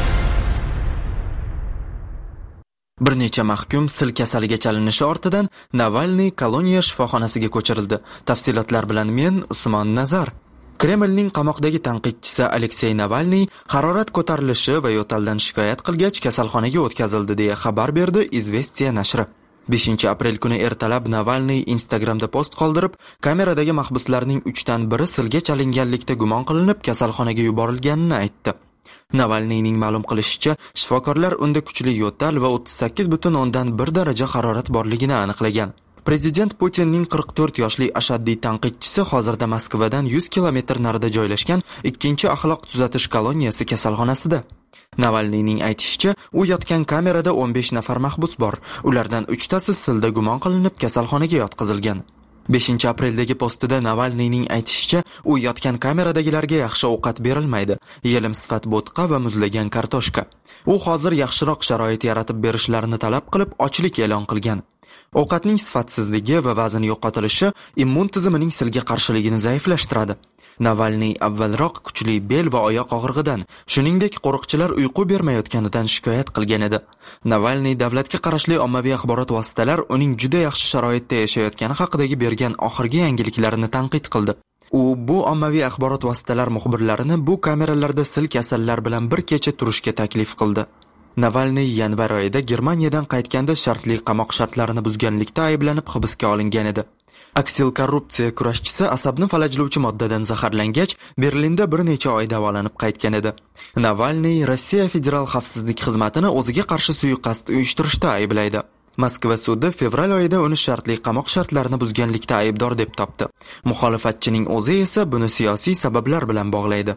Bir necha mahkum sil kasaliga chalinishi ortidan Navalniy koloniya shifoxonasiga ko'chirildi. Tafsilotlar bilan men Usmon Nazar. Kremlning qamoqdagi tanqidchisi Aleksey Navalniy harorat ko'tarilishi va yo'taldan shikoyat qilgach kasalxonaga o'tkazildi deya xabar berdi Izvestiya nashri. 5-aprel kuni ertalab Navalniy Instagramda post qoldirib, kameradagi mahbuslarning 3dan biri silga chalinganlikda gumon qilinib kasalxonaga yuborilganini aytdi. Navalniyning ma'lum qilishicha, shifokorlar unda kuchli yo'tal va 38,1 daraja harorat borligini aniqlagan. Prezident Putinning 44 yoshli ashaddiy tanqidchisi hozirda Moskvadan 100 kilometr narida joylashgan 2-axloq tuzatish koloniyasi kasalxonasida. Navalniyning aytishicha, u yotgan kamerada 15 nafar mahbus bor. Ulardan 3tasi silda gumon qilinib kasalxonaga yotqizilgan. 5-apreldagi postida Navalniyning aytishicha, u yotgan kameradagilarga yaxshi ovqat berilmaydi. Yelim sifat bo'tqa va muzlagan kartoshka. U hozir yaxshiroq sharoit yaratib berishlarini talab qilib, ochlik e'lon qilgan. Ovqatning sifatsizligi va vazn yo'qotilishi immun tizimining silga qarshiligini zaiflashtiradi. Navalniy avvalroq kuchli bel va oyoq og'rig'idan, shuningdek qo'riqchilar uyqu bermayotganidan shikoyat qilgan edi. Navalniy davlatga qarashli ommaviy axborot vositalar uning juda yaxshi sharoitda yashayotgani haqidagi bergan oxirgi yangiliklarni tanqid qildi. U bu ommaviy axborot vositalar muxbirlarini bu kameralarda sil kasallar bilan bir kecha turishga taklif qildi. Navalniy yanvar oyida Germaniyadan qaytganda shartli qamoq shartlarini buzganlikda ayblanib hibsga olingan edi. Aksil korrupsiya kurashchisi asabni falajlovchi moddadan zaharlangach, Berlinda bir necha oy davolanib qaytgan edi. Navalniy Rossiya Federal xavfsizlik xizmatini o'ziga qarshi suiqasd uyushtirishda ayblaydi. Moskva sudi fevral oyida uni shartli qamoq shartlarini buzganlikda aybdor deb topdi. Muxolifatchining o'zi esa buni siyosiy sabablar bilan bog'laydi.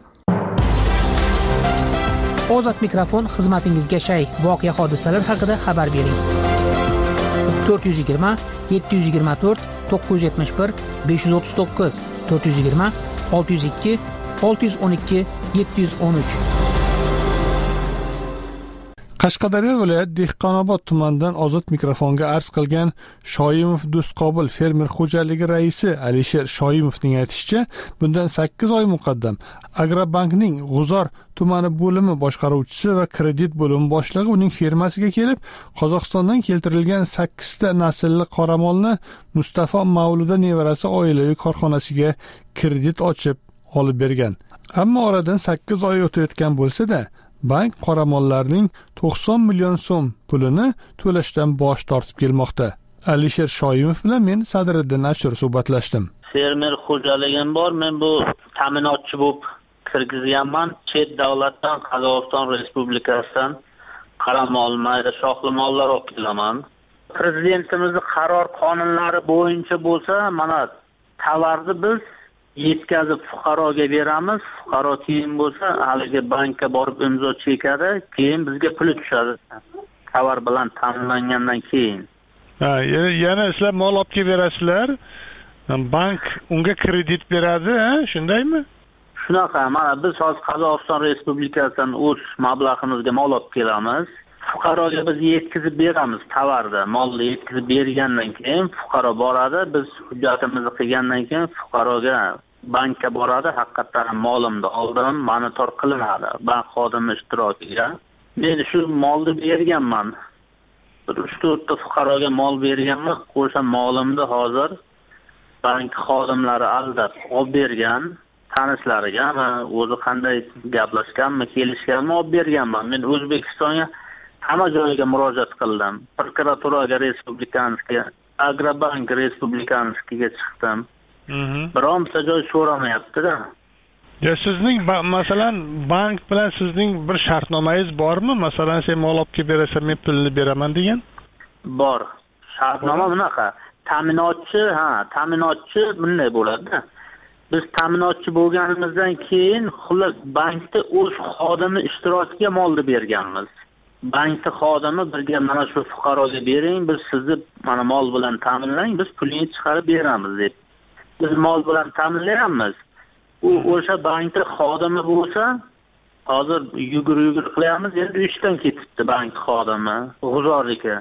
Ozod mikrofon xizmatingizga shay. Voqea hodisalar haqida xabar bering. 420 724 971 539 420 602 612 713. Qashqadaryo viloyat Dehqonobod tumanidan ozod mikrofonga arz qilgan Shoimov Do'stqobil fermer xo'jaligi raisi Alisher Shoimovning aytishicha, bundan 8 oy muqaddam Agrobankning G'uzor tumani bo'limi boshqaruvchisi va kredit bo'limi boshlig'i uning firmasiga kelib, Qozog'istondan keltirilgan 8 ta naslli qoramolni Mustafa Mavluda nevarasi oilaviy korxonasiga kredit ochib olib bergan. Ammo oradan 8 oy o'tayotgan bo'lsa-da, bank qoramollarning 90 million so'm pulini to'lashdan bosh tortib kelmoqda. Alisher Shoimov bilan men Sadriddin Ashur suhbatlashdim. Fermer xo'jaligim bor. Men bu ta'minotchi bo'lib kirgizganman. Chet davlatdan, Qozog'iston Respublikasidan qaramol, mayda shoxli mollar olib kelaman. Prezidentimizning qaror qonunlari bo'yicha bo'lsa, mana tovarni biz yetkazib fuqaroga beramiz. Fuqaro keyin bo'lsa, haligi bankka borib imzo chekadi, keyin bizga puli tushadi. Tovar bilan ta'minlangandan keyin. Yana sizlar mol olib kelib berasizlar. Bank unga kredit beradi, shundaymi? Shunaqa, mana biz hozir Qozog'iston Respublikasidan o'z mablag'imizga mol olib kelamiz. Fuqaroga biz yetkazib beramiz tovarni. Molni yetkazib bergandan keyin fuqaro boradi, biz hujjatimizni qilgandan keyin fuqaroga bankka boradi, haqiqatan molimni oldim, monitor qilinadi bank xodimi ishtirokiga. Men shu molni berganman. 3-4 ta fuqaroga mol berganman. O'sha molimni hozir bank xodimlari aldab olib bergan. Tanishlariga o'zi qanday gaplashganmi, kelishganmi olib berganman. Men O'zbekistonga hamma joyga murojaat qildim. Prokuraturaga respublikanskiga, Agrobank respublikanskiga chiqdim. Bironta joy so'ramayapti-da. Ya sizning masalan bank bilan sizning bir shartnomangiz bormi? Masalan, sen mol olib kelib berasan, men pulni beraman degan? Bor. Shartnoma bunaqa. Ta'minotchi bunday bo'ladi. Biz ta'minotchi bo'lganimizdan keyin xullas bankda o'z xodimi ishtirokiga molni berganmiz. Bankda xodimi birga mana shu fuqaroga bering, biz sizni mana mol bilan ta'minlang, biz pulni chiqarib beramiz deb. Biz mol bilan ta'minlayapmiz. U o'sha bankda xodimi bo'lsa, hozir yugur qilyapmiz, endi ishdan ketibdi bank xodimi, G'uzorniki.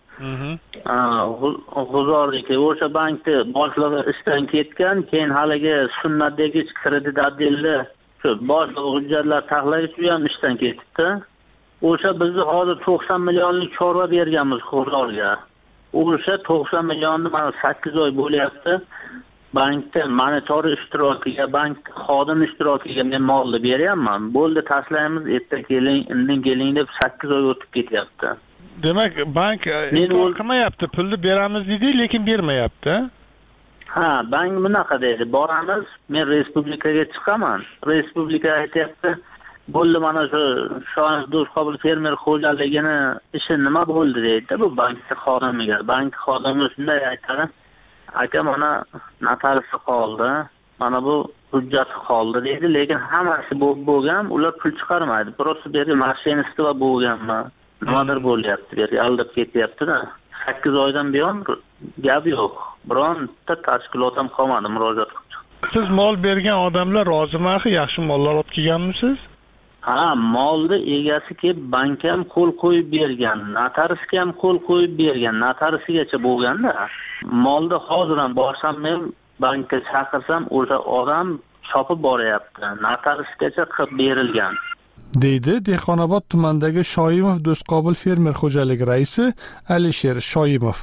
G'uzorniki o'sha bankda boshlig'i ishdan ketgan, keyin haligi sunnatdagi kredit отделda shu boshqa hujjatlar tahlil ham ishdan ketibdi. O'sha bizni hozir 90 millionlik chorva berganmiz G'uzorga. O'sha 90 millionni mana 8 oy bo'lyapti. Bankda monitor ishtirokiga, bank xodim ishtirokiga men molni beryapman. Bo'ldi, tashlaymiz, erta keling, indin keling deb 8 oy o'tib ketyapti. Demak, bank inkor qilmayapti, pulni beramiz deydi, lekin bermayapti. Bank bunaqa deydi. Boramiz, men respublikaga chiqaman. Respublika aytyapti, bo'ldi, mana shu Shoimov Do'stqobil fermer xo'jaligini ishi nima bo'ldi deydi bu bank xodimiga. Bank xodimi shunday aytadi: aka, mana notariusi qoldi, mana bu hujjati qoldi deydi, lekin hammasi bo'lgan, ular pul chiqarmaydi. Просто berib mashinist va bo'lganmi? Nimadir bo'lyapti, berib aldab ketyapti-da. 8 oydan buyon gap yo'q. Bironta tashkilot ham qolmadi murojaat qilib. Siz mol bergan odamlar rozimi, yaxshi mollar olib kelganmisiz? Molni egasi kelib bankka ham qo'l qo'yib bergan, notariusga ham qo'l qo'yib bergan, notariusigacha bo'lganda, molni hozir ham borsam men bankka chaqirsam, o'sha odam chopib boryapti. Notariusgacha qilib berilgan. deydi Dehqonobod tumanidagi Shoimov Do'stqobil fermer xo'jaligi raisi Alisher Shoimov.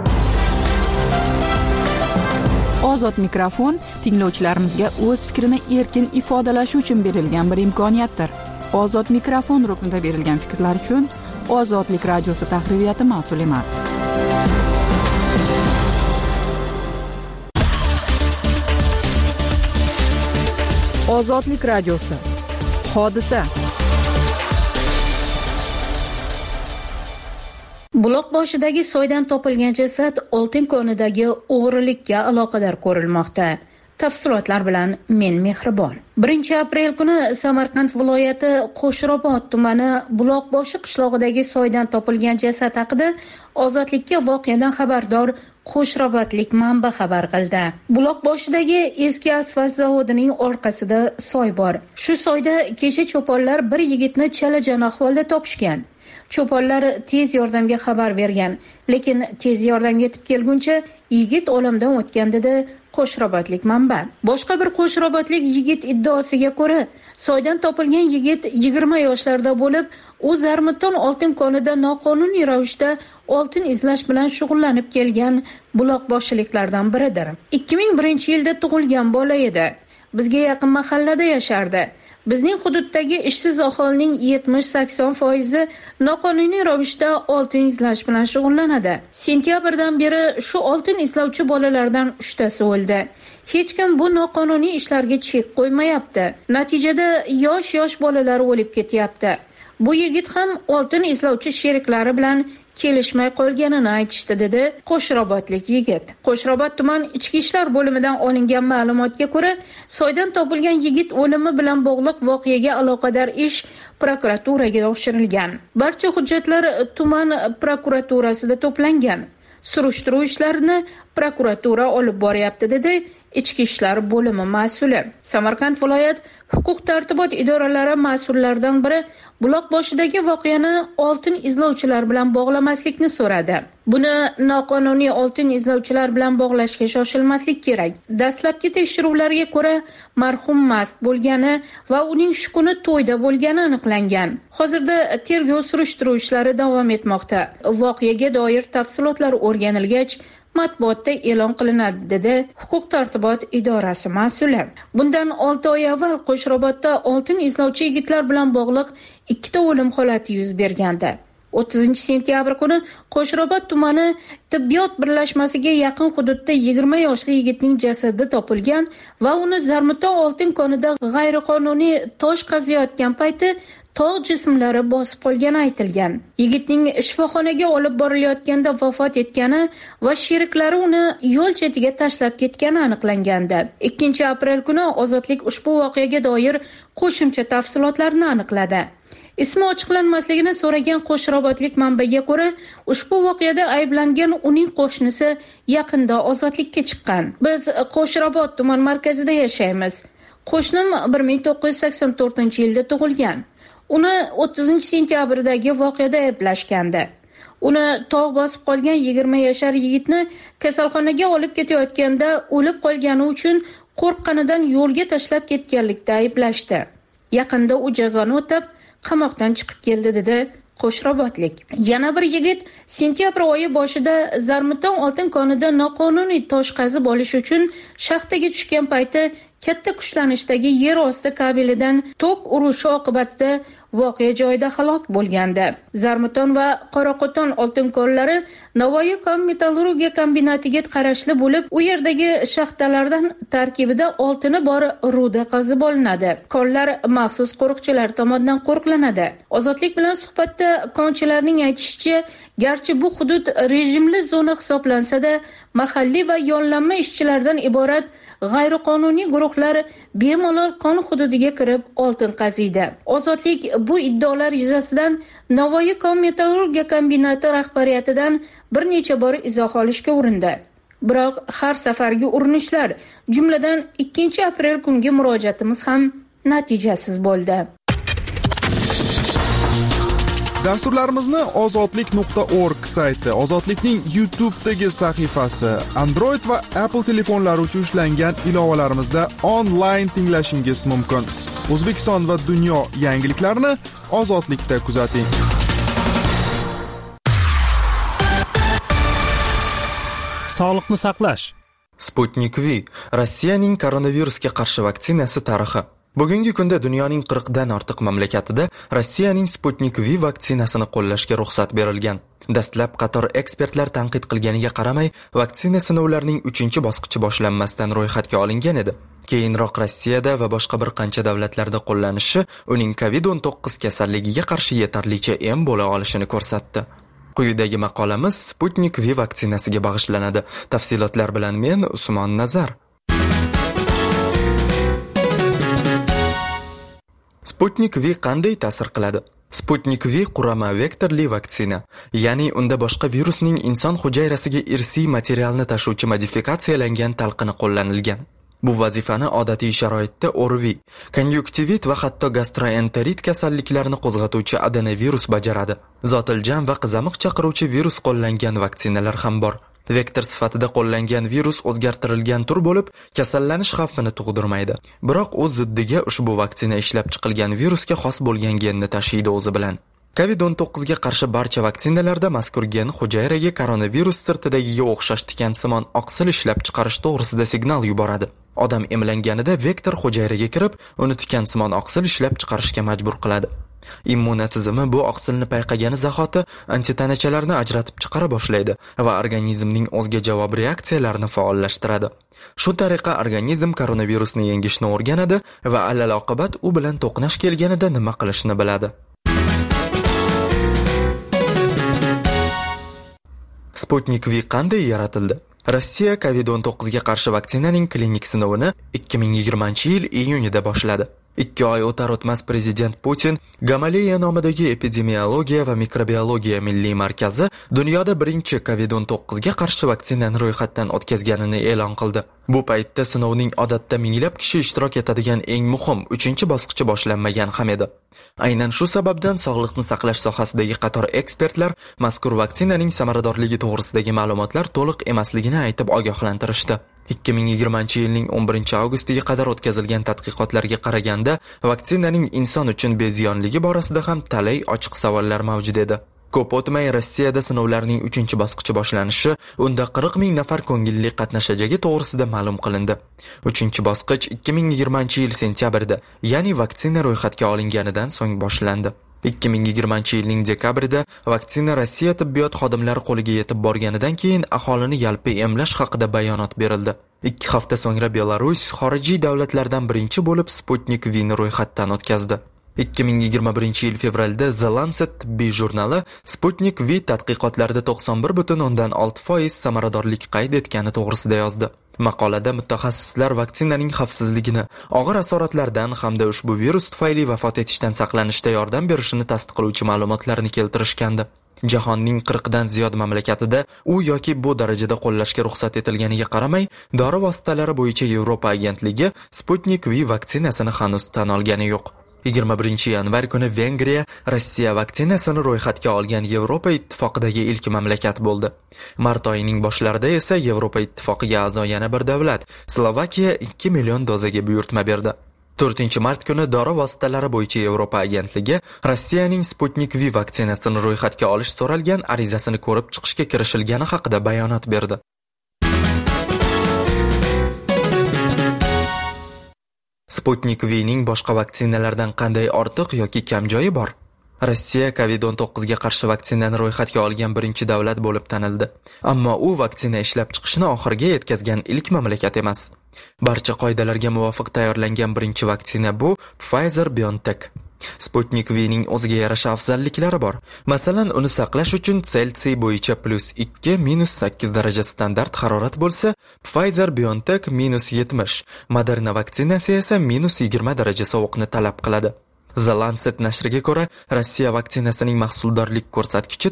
Ozod mikrofon tinglovchilarimizga o'z fikrini erkin ifodalashi uchun berilgan bir imkoniyatdir. Ozod mikrofon ruknida berilgan fikrlar uchun Ozodlik radiosi tahririyati mas'ul emas. Ozodlik radiosi. Hodisa. Buloq boshidagi soydan topilgan jasad oltin konidagi o'g'rilikka aloqador ko'rilmoqda. Tafsilotlar bilan men Mehribon. 1-aprel kuni Samarqand viloyati Qo'shrobod tumani Buloqboshi qishlog'idagi soydan topilgan jasad haqida Ozodlikka voqeadan xabardor Qo'shrobodlik manba xabar qildi. Buloqboshidagi eski asfalt zavodining orqasida soy bor. Shu soyda kecha cho'ponlar bir yigitni chalajon ahvolda topishgan. Cho'ponlar tez yordamga xabar bergan, lekin tez yordam yetib kelguncha yigit olamdan o'tgan dedi Qo'shrobodlik manba. Boshqa bir qo'shrobodlik yigit iddaosiga ko'ra, soydan topilgan yigit 20 yoshlarda bo'lib, u Zarmuton oltin konida noqonuniy ravishda oltin izlash bilan shug'ullanib kelgan buloqboshiliklardan biridir. 2001-yilda tug'ilgan bola edi. Bizga yaqin mahallada yashardi. Bizning hududdagi ishsiz aholining 70-80% noqonuniy ravishda oltin izlash bilan shug'ullanadi. Sentyabrdan beri shu oltin izlovchi bolalardan 3tasi o'ldi. Hech kim bu noqonuniy ishlarga chek qo'ymayapti. Natijada yosh bolalar o'lib ketyapti. Bu yigit ham oltin izlovchi sheriklari bilan kelishmay qolganini aytishdi dedi Qo'shrobodlik yigit. Qo'shrobod tuman ichki ishlar bo'limidan olingan ma'lumotga ko'ra, soydan topilgan yigit o'limi bilan bog'liq voqeaga aloqador ish prokuraturaga topshirilgan. Barcha hujjatlar tuman prokuraturasida to'plangan. Surishtiruv ishlarini prokuratura olib boryapti dedi ichki ishlar bo'limi mas'uli. Samarqand viloyat huquq tartibot idoralari mas'ullaridan biri buloqboshidagi voqeani oltin izlovchilar bilan bog'lamaslikni so'radi. Buni noqonuniy oltin izlovchilar bilan bog'lashga shoshilmaslik kerak. Dastlabki tekshiruvlarga ko'ra, marhum mast bo'lgani va uning shu kuni to'yda bo'lgani aniqlangan. Hozirda tergov surishtiruv ishlari davom etmoqda. Voqeaga doir tafsilotlar o'rganilgach, matbuotda e'lon qilinadi dedi huquq tartibot idorasi mas'uli. Bundan 6 oy avval Qo'shrobodda oltin izlovchi yigitlar bilan bog'liq 2 o'lim holati yuz bergandi. 30-sentyabr kuni Qo'shrobod tumani tibbiyot birlashmasiga yaqin hududda 20 yoshli yigitning jasadi topilgan va uni Zarmuton oltin konida g'ayriqonuniy tosh qaziyotgan payti tog' jismlari bosib qolgani aytilgan. Yigitning shifoxonaga olib borilayotganda vafot etgani va sheriklari uni yo'l chetiga tashlab ketgani aniqlangandi. 2-aprel kuni Ozodlik ushbu voqeaga doir qo'shimcha tafsilotlarni aniqladi. Ismi ochiqlanmasligini so'ragan Qo'shrobodlik manbaga ko'ra, ushbu voqeada ayblangan uning qo'shnisi yaqinda ozodlikka chiqqan. Biz Qo'shrobod tuman markazida yashaymiz. Qo'shnim 1984-yilda tug'ilgan. Uni 30-sentyabrdagi voqeada ayblashgandi. Uni tog' bosib qolgan 20 yashar yigitni kasalxonaga olib ketayotganda o'lib qolgani uchun qo'rqqanidan yo'lga tashlab ketganlikda ayblashdi. Yaqinda u jazoni o'tab qamoqdan chiqib keldi dedi Qo'shrobodlik. Yana bir yigit sentyabr oyi boshida Zarmuton oltin konida noqonuniy tosh qazib olish uchun shaxtaga tushgan payti katta kuchlanishdagi yer osti kabelidan tok urishi oqibatida voqea joyida halok bo'lgandi. Zarmuton va Qoraqo'ton oltin konlari Navoiy kon-metallurgiya kombinatiga qarashli bo'lib, u yerdagi shaxtalardan tarkibida oltini bor ruda qazib olinadi. Konlar maxsus qo'riqchilar tomonidan qo'riqlanadi. Ozodlik bilan suhbatda konchilarning aytishicha, garchi bu hudud rejimli zona hisoblansa-da, mahalliy va yollanma ishchilardan iborat g'ayriqonuniy guruhlar bemalol kon hududiga kirib oltin qaziydi. Ozodlik bu iddaolar yuzasidan Navoiy kon-metallurgiya kombinati rahbariyatidan bir necha bor izoh olishga urindi. Biroq har safargi urinishlar, jumladan 2-aprel kungi murojaatimiz ham natijasiz bo'ldi. Dasturlarimizni ozodlik.org sayti, Ozodlikning YouTube'dagi sahifasi, Android va Apple telefonlari uchun ishlangan ilovalarimizda onlayn tinglashingiz mumkin. O'zbekiston va dunyo yangiliklarini Ozodlikda kuzating. Sog'liqni saqlash. Sputnik V Rossiyaning koronavirusga qarshi vaksinasi tarixi. Bugungi kunda dunyoning 40 dan ortiq mamlakatida Rossiyaning Sputnik V vaksinasini qo'llashga ruxsat berilgan. Dastlab qator ekspertlar tanqid qilganiga qaramay, vaksina sinovlarining 3-bosqichi boshlanmasdan ro'yxatga olingan edi. Keyinroq Rossiyada va boshqa bir qancha davlatlarda qo'llanishi uning COVID-19 kasalligiga qarshi yetarlicha em bo'la olishini ko'rsatdi. Quyidagi maqolamiz Sputnik V vaksinasiga bag'ishlanadi. Tafsilotlar bilan men Usmon Nazar. Sputnik V qanday ta'sir qiladi? Sputnik V qurama vektorli vaksina, ya'ni unda boshqa virusning inson hujayrasiga irsiy materialni tashuvchi modifikatsiyalangan talqini qo'llanilgan. Bu vazifani odatiy sharoitda ORV, konjunktivit va hatto gastroenterit kasalliklarini qo'zg'atuvchi adenovirus bajaradi. Zotiljam va qizamiq chaqiruvchi virus qo'llangan vaksinalar ham bor. Vektor sifatida qo'llangan virus o'zgartirilgan tur bo'lib, kasallanish xavfini tug'dirmaydi. Biroq u ziddiga ushbu vaksina ishlab chiqilgan virusga xos bo'lgan genni tashiydi o'zi bilan. COVID-19 ga qarshi barcha vaksinalarda mazkur gen hujayraga koronavirus sirtidagiga o'xshash tikansimon oqsil ishlab chiqarish to'g'risida signal yuboradi. Odam emlanganida vektor hujayraga kirib, uni tikansimon oqsil ishlab chiqarishga majbur qiladi. Immuna tizimi bu oqsilni payqagani zahoti antitanachalarni ajratib chiqara boshlaydi va organizmning o'zga javob reaksiyalarini faollashtiradi. Shu tariqa organizm koronavirusni yengishni o'rganadi va alaloqibat u bilan to'qnash kelganida nima qilishni biladi. Sputnik V qanday yaratildi? Rossiya COVID-19 ga qarshi vaksinaning klinik sinovini 2020-yil iyunida boshladi. 2 oy o'tar o'tmas prezident Putin Gamaleya nomidagi epidemiologiya va mikrobiologiya milliy markazi dunyoda birinchi COVID-19 ga qarshi vaksinani ro'yxatdan o'tkazganini e'lon qildi. Bu paytda sinovning odatda minglab kishi ishtirok etadigan eng muhim 3-bosqichi boshlanmagan ham edi. Aynan shu sababdan sog'liqni saqlash sohasidagi qator ekspertlar mazkur vaksinaning samaradorligi to'g'risidagi ma'lumotlar to'liq emasligini aytib ogohlantirishdi. 2020-yilning 11-avgustiga qadar o'tkazilgan tadqiqotlarga qaraganda, vaksinaning inson uchun beziyonligi borasida ham talay ochiq savollar mavjud edi. Ko'p o'tmay Rossiyada sinovlarning 3-bosqichi boshlanishi, unda 40 ming nafar ko'ngilli qatnashajagi to'g'risida ma'lum qilindi. 3-bosqich 2020-yil sentyabrda, ya'ni vaksina ro'yxatga olinganidan so'ng boshlandi. 2020-yilning dekabrida vaksina Rossiya tibbiyot xodimlari qo'liga yetib borganidan keyin aholini yalpi emlash haqida bayonot berildi. 2 hafta so'ngra Belarus xorijiy davlatlardan birinchi bo'lib Sputnik V ni ro'yxatdan o'tkazdi. 2021-yil fevralda The Lancet tibbiy jurnali Sputnik V tadqiqotlarida 91.6% samaradorlik qayd etgani to'g'risida yozdi. Maqolada mutaxassislar vaksinaning xavfsizligini, og'ir asoratlardan hamda ushbu virus tufayli vafot etishdan saqlanishda yordam berishini tasdiqlovchi ma'lumotlarni keltirishgandi. Jahonning 40 dan ziyod mamlakatida u yoki bu darajada qo'llashga ruxsat etilganiga qaramay, dori vositalari bo'yicha Yevropa agentligi Sputnik V vaksinasini hanuz tan olgani yo'q. 21-yanvar kuni Vengriya Rossiya vaksinasini ro'yxatga olgan Yevropa ittifoqidagi ilk mamlakat bo'ldi. Mart oyining boshlarida esa Yevropa ittifoqiga a'zo yana bir davlat, Slovakiya 2 million dozaga buyurtma berdi. 4-mart kuni dori vositalari bo'yicha Yevropa agentligi Rossiyaning Sputnik V vaksinasini ro'yxatga olish so'ralgan arizasini ko'rib chiqishga kirishilgani haqida bayonot berdi. Sputnik V ning boshqa vaksinalardan qanday ortiq yoki kam joyi bor? Rossiya COVID-19 ga qarshi vaksinani ro'yxatga olgan birinchi davlat bo'lib tanildi. Ammo u vaksina ishlab chiqishni oxiriga yetkazgan ilk mamlakat emas. Barcha qoidalarga muvofiq tayyorlangan birinchi vaksina bu Pfizer-BioNTech. Sputnik V ning o'ziga yarasha afzalliklari bor. Masalan, uni saqlash uchun Selsiy bo'yicha +2 - 8 daraja standart harorat bo'lsa, Pfizer-BioNTech -70, Moderna vaksinasi esa -20 daraja sovuqni talab qiladi. The Lancet nashriga ko'ra, Rossiya vaksinasining mahsuldorlik ko'rsatkichi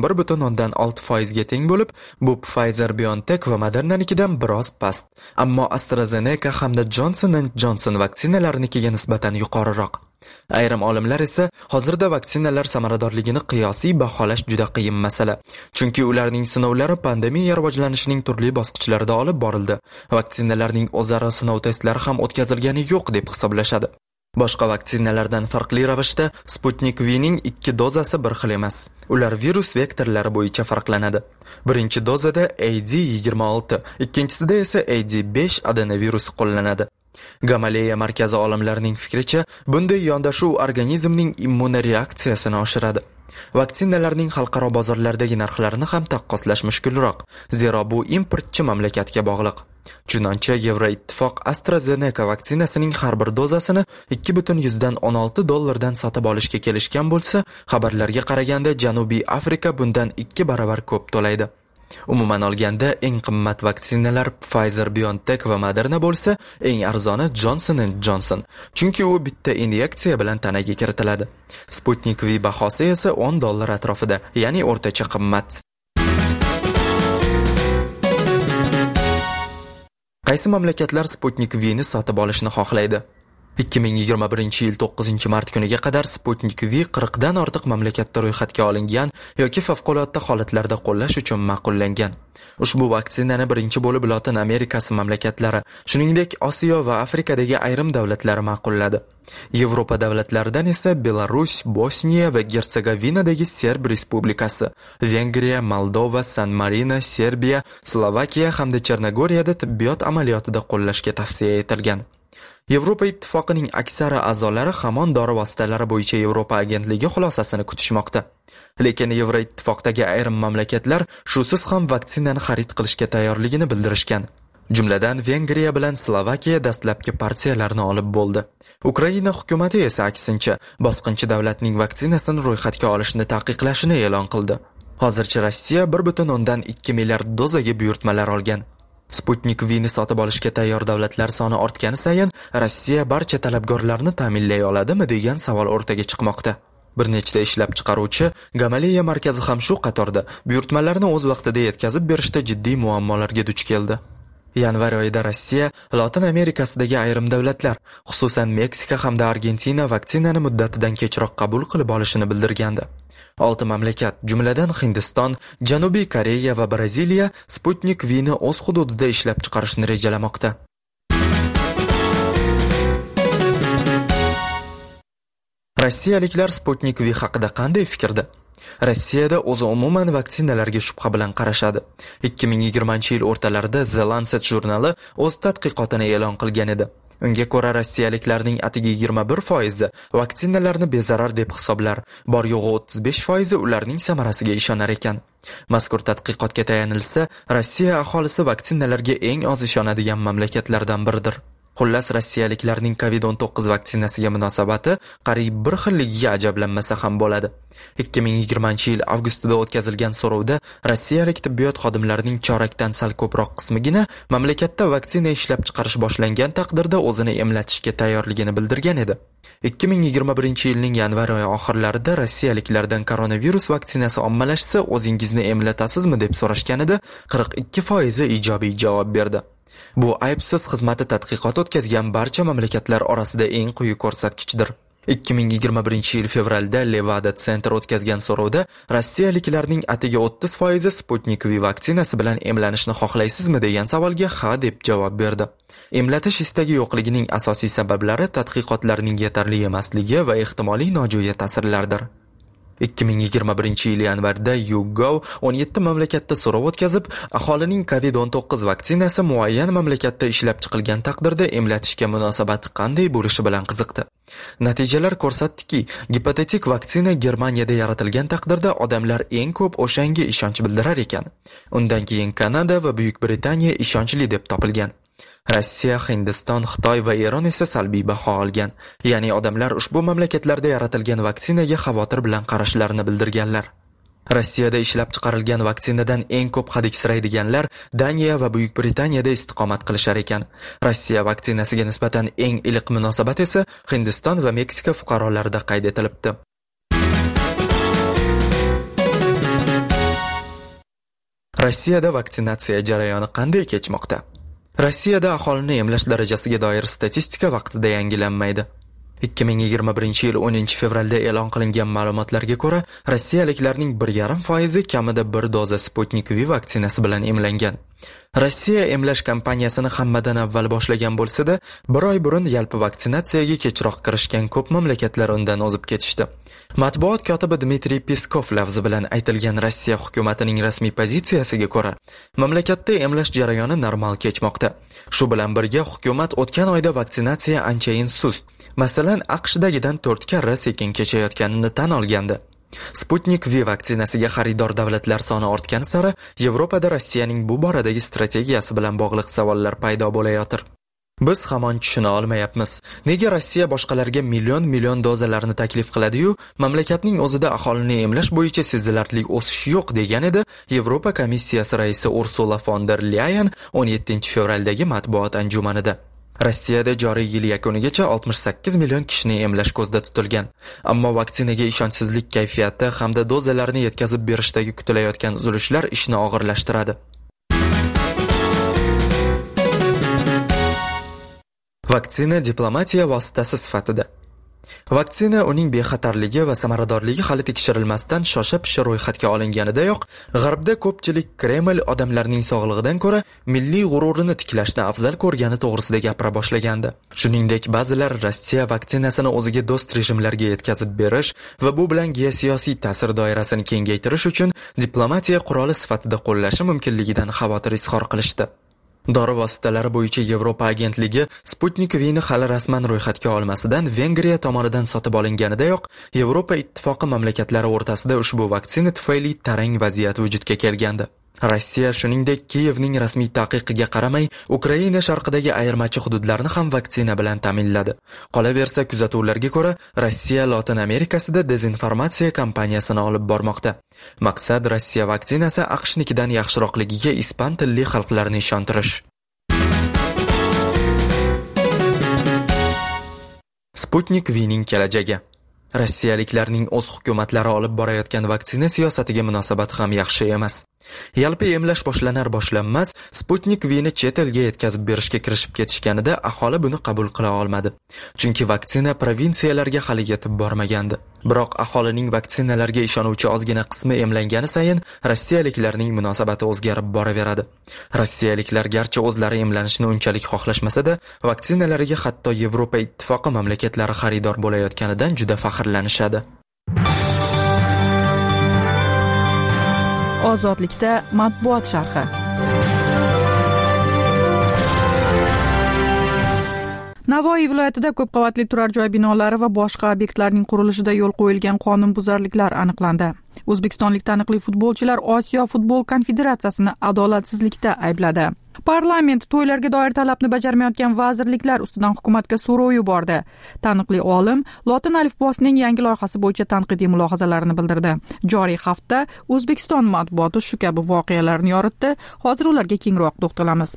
91.6% ga teng bo'lib, bu Pfizer-BioNTech va Modernanikidan biroz past. Ammo AstraZeneca hamda Johnson & Johnson vaksinalarinikiga nisbatan yuqoriroq. Ayrim olimlar esa hozirda vaksinalar samaradorligini qiyosiy baholash juda qiyin masala. Chunki ularning sinovlari pandemiya rivojlanishining turli bosqichlarida olib borildi. Vaksinalarning o'zaro sinov testlari ham o'tkazilgani yo'q deb hisoblashadi. Boshqa vaksinalardan farqli ravishda Sputnik V ning 2 dozasi bir xil emas. Ular virus vektorlari bo'yicha farqlanadi. Birinchi dozada AD26, ikkinchisida esa AD5 adenovirusi qo'llanadi. Gamaleya markazi olimlarining fikricha, bunday yondashuv organizmning immun reaksiyasini oshiradi. Vaksinalarning xalqaro bozorlardagi narxlarini ham taqqoslash mushkulroq, zero bu importchi mamlakatga bog'liq. Chunonchi Yevroittifoq AstraZeneca vaksinasining har bir dozasini $2.16 sotib olishga kelishgan bo'lsa, xabarlarga qaraganda Janubiy Afrika bundan 2 baravar ko'p to'laydi. Umuman olganda eng qimmat vaksinalar Pfizer-BioNTech va Moderna bo'lsa, eng arzoni Johnson & Johnson, chunki u bitta inyeksiya bilan tanaga kiritiladi. Sputnik V bahosi esa $10 atrofida, ya'ni o'rtacha qimmat. Qaysi mamlakatlar Sputnik V'ni sotib olishni xohlaydi? 2021-yil 9-mart kuniga qadar Sputnik V 40 dan ortiq mamlakatda ro'yxatga olingan yoki favqulodda holatlarda qo'llash uchun ma'qullangan. Ushbu vaksinani birinchi bo'lib Lotin Amerikasi mamlakatlari, shuningdek Osiyo va Afrikadagi ayrim davlatlar ma'qulladi. Yevropa davlatlaridan esa Belarus, Bosniya va Gersegovinadagi Serb Respublikasi, Vengriya, Moldova, San Marino, Serbiya, Slovakiya hamda Chernogoriyada tibbiyot amaliyotida qo'llashga tavsiya etilgan. Yevropa ittifoqining aksari a'zolari hamon dori vositalari bo'yicha Yevropa agentligi xulosasini kutishmoqda. Lekin Yevroittifoqdagi ayrim mamlakatlar shusiz ham vaksinani xarid qilishga tayyorligini bildirishgan. Jumladan Vengriya bilan Slovakiya dastlabki partiyalarni olib bo'ldi. Ukraina hukumatı esa aksincha bosqinchi davlatning vaksinasini ro'yxatga olishni taqiqlashini e'lon qildi. Hozircha Rossiya 1.2 milliard dozaga buyurtmalar olgan. Sputnik V'ni sotib olishga tayyor davlatlar soni ortgani sayin Rossiya barcha talabgorlarni ta'minlay oladimi degan savol o'rtaga chiqmoqda. Bir nechta ishlab chiqaruvchi Gamaleya markazi ham shu qatorda buyurtmalarni o'z vaqtida yetkazib berishda jiddiy muammolarga duch keldi. Yanvar oyida Rossiya, Lotin Amerikasidagi ayrim davlatlar, xususan Meksika hamda Argentina vaksinani muddatidan kechroq qabul qilib olishini bildirgandi. 6 mamlakat, jumladan Hindiston, Janubiy Koreya va Braziliya Sputnik V'ni o'z hududida ishlab chiqarishni rejalamoqda. Rossiyaliklar Sputnik V haqida qanday fikrda? Rossiyada o'zi umuman vaksinalarga shubha bilan qarashadi. 2020-yil o'rtalarida The Lancet jurnali o'z tadqiqotini e'lon qilgan edi. Unga ko'ra Rossiyaliklarning atigi 21% vaksinalarni bezarar deb hisoblar, bor yo'g'i 35% ularning samarasiga ishonar ekan. Mazkur tadqiqotga tayanilsa, Rossiya aholisi vaksinalarga eng oz ishonadigan mamlakatlardan biridir. Xullas, rossiyaliklarning COVID-19 vaksinasiga munosabati qariyb bir xilligiga ajablanmasa ham bo'ladi. 2020-yil avgustida o'tkazilgan so'rovda rossiyalik tibbiyot xodimlarining chorakdan sal ko'proq qismigina mamlakatda vaksina ishlab chiqarish boshlangan taqdirda o'zini emlatishga tayyorligini bildirgan edi. 2021-yilning yanvar oyi oxirlarida rossiyaliklardan koronavirus vaksinasi ommalashsa, o'zingizni emlatasizmi deb so'rashganida 42% ijobiy javob berdi. Bu aybsiz xizmati tadqiqot o'tkazgan barcha mamlakatlar orasida eng quyi ko'rsatkichdir. 2021-yil fevralda Levada Center o'tkazgan so'rovda rossiyaliklarning atigi 30% Sputnik V vaksinasi bilan emlanishni xohlaysizmi degan savolga ha deb javob berdi. Emlatish istagi yo'qligining asosiy sabablari tadqiqotlarning yetarli emasligi va ehtimoliy nojo'ya ta'sirlardir. 2021-yil yanvarda YouGov 17 mamlakatda so'rov o'tkazib, aholining COVID-19 vaksinasi muayyan mamlakatda ishlab chiqilgan taqdirda emlatishga munosabati qanday bo'lishi bilan qiziqdi. Natijalar ko'rsatdiki, gipotetik vaksina Germaniyada yaratilgan taqdirda odamlar eng ko'p o'shanga ishonch bildirar ekan. Undan keyin Kanada va Buyuk Britaniya ishonchli deb topilgan. Rossiya, Hindiston, Xitoy va Eron esa salbiy baho olgan. Ya'ni odamlar ushbu mamlakatlarda yaratilgan vaksinaga xavotir bilan qarashlarini bildirganlar. Rossiyada ishlab chiqarilgan vaksinadan eng ko'p hadiksiraydiganlar Daniya va Buyuk Britaniyada istiqomat qilishar ekan. Rossiya vaksinasiga nisbatan eng iliq munosabat esa Hindiston va Meksika fuqarolarida qayd etilibdi. Rossiyada vaksinatsiya jarayoni qanday kechmoqda? Rossiyada aholini emlash darajasiga doir statistika vaqtida yangilanmaydi. 2021-yil 10 fevralda e'lon qilingan ma'lumotlarga ko'ra, rossiyaliklarning 1,5% kamida bir doza Sputnik V vaksinasi bilan emlangan. Rossiya emlash kampaniyasini hammadan avval boshlagan bo'lsa-da, bir oy burun yalpi vaksinatsiyaga kechroq kirishgan ko'p mamlakatlar undan o'zib ketishdi. Matbuot kotibi Dmitriy Peskov lafzi bilan aytilgan Rossiya hukumatining rasmiy pozitsiyasiga ko'ra, mamlakatda emlash jarayoni normal kechmoqda. Shu bilan birga hukumat o'tgan oyda vaksinatsiya anchayin sust, masalan, AQShdagidan 4 karra sekin kechayotganini tan olgandi. Sputnik V vaksinasiga xaridor davlatlar soni ortgani sari Yevropada Rossiyaning bu boradagi strategiyasi bilan bog'liq savollar paydo bo'layotir. Biz hamon tushuna olmayapmiz. Nega Rossiya boshqalarga million dozalarni taklif qiladi-yu, mamlakatning o'zida aholini emlash bo'yicha sezilarli o'sish yo'q degan edi Yevropa komissiyasi raisi Ursula von der Leyen 17 fevraldagi matbuot anjumanida. Rossiyada joriy yil yakunigacha 68 million kishini emlash ko'zda tutilgan. Ammo vaksinaga ishonchsizlik kayfiyati hamda dozalarni yetkazib berishdagi kutilayotgan uzilishlar ishni og'irlashtiradi. Vaksina diplomatiya vositasi sifatida. Vaksina uning bexatarligi va samaradorligi hali tekshirilmasdan shosha-pisha ro'yxatga olinganidayoq, G'arbda ko'pchilik Kreml odamlarning sog'lig'idan ko'ra milliy g'ururini tiklashni afzal ko'rgani to'g'risida gapira boshlagandi. Shuningdek, ba'zilar Rossiya vaksinasini o'ziga do'st rejimlarga yetkazib berish va bu bilan geosiyosiy ta'sir doirasini kengaytirish uchun diplomatiya quroli sifatida qo'llashi mumkinligidan xavotir izhor qilishdi. Dori vositalari bo'yicha Yevropa agentligi Sputnik V'ni hali rasman ro'yxatga olmasidan Vengriya tomonidan sotib olinganidayoq, Yevropa ittifoqi mamlakatlari o'rtasida ushbu vaksina tufayli tarang vaziyat vujudga kelgandi. Rossiya shuningdek Kiyevning rasmiy taqiqiga qaramay, Ukraina sharqidagi ayirmachi hududlarni ham vaksina bilan ta'minladi. Qolaversa, kuzatuvlarga ko'ra, Rossiya Lotin Amerikasida dezinformatsiya kampaniyasini olib bormoqda. Maqsad Rossiya vaksinasi AQShnikidan yaxshiroqligiga ispan tilli xalqlarni ishontirish. Sputnik V'ning kelajagi. Rossiyaliklarning o'z hukumatlari olib borayotgan vaksina siyosatiga munosabat ham yaxshi emas. Yalpi emlash boshlanmas Sputnik V'ni chet elga yetkazib berishga kirishib ketishganida aholi buni qabul qila olmadi. Chunki vaksina provinsiyalarga hali yetib bormagandi. Biroq aholining vaksinalarga ishonuvchi ozgina qismi emlangani sayin rossiyaliklarning munosabati o'zgarib boraveradi. Rossiyaliklar garchi o'zlari emlanishni unchalik xohlashmasa-da, vaksinalariga hatto Yevropa ittifoqi mamlakatlari xaridor bo'layotganidan juda faxrlanishadi. Ozodlikda matbuot sharhi. Navoiy viloyatida ko'p qavatli turar joy binolari va boshqa obyektlarning qurilishida yo'l qo'yilgan qonunbuzarliklar aniqlandi. O'zbekistonlik taniqli futbolchilar Osiyo futbol konfederatsiyasini adolatsizlikda aybladi. Parlament to'ylarga doir talabni bajarmayotgan vazirliklar ustidan hukumatga so'rov yubordi. Taniqli olim lotin alifbosining yangi loyihasi bo'yicha tanqidiy mulohazalarini bildirdi. Joriy hafta O'zbekiston matbuoti shu kabi voqealarni yoritdi. Hozir ularga kengroq to'xtalamiz.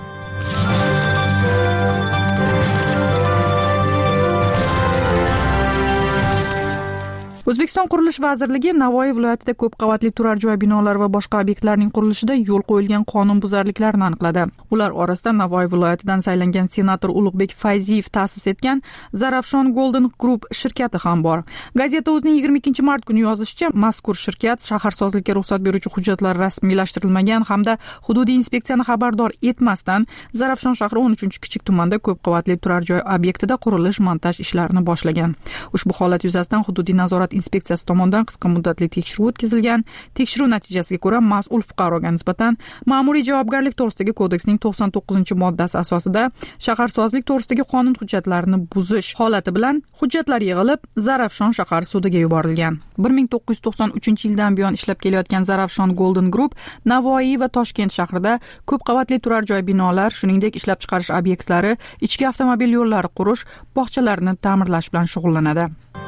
O'zbekiston Qurilish vazirligi Navoiy viloyatida ko'p qavatli turar joy binolari va boshqa obyektlarning qurilishida yo'l qo'yilgan qonunbuzarliklarni aniqladi. Ular orasida Navoiy viloyatidan saylangan senator Ulug'bek Fayziyev ta'sis etgan Zarafshon Golden Group shirkati ham bor. Gazeta o'zining 22-mart kuni yozishicha, mazkur shirkat shaharsozlikka ruxsat beruvchi hujjatlar rasmiylashtirilmagan hamda hududiy inspeksiyani xabardor etmasdan Zarafshon shahri 13-kichik tumanda ko'p qavatli turar joy obyektida qurilish-montaj ishlarini boshlagan. Ushbu holat yuzasidan hududiy nazorat inspeksiyasi tomonidan qisqa muddatli tekshiruv o'tkazilgan. Tekshiruv natijasiga ko'ra mas'ul fuqaroga nisbatan ma'muriy javobgarlik to'g'risidagi kodeksning 99-moddasi asosida shaharsozlik to'g'risidagi qonun hujjatlarini buzish holati bilan hujjatlar yig'ilib Zarafshon shahar sudiga yuborilgan. 1993-yildan buyon ishlab kelayotgan Zarafshon Golden Group Navoiy va Toshkent shahrida ko'p qavatli turar joy binolar, shuningdek ishlab chiqarish obyektlari, ichki avtomobil yo'llari qurish, bog'chalarni ta'mirlash bilan shug'ullanadi.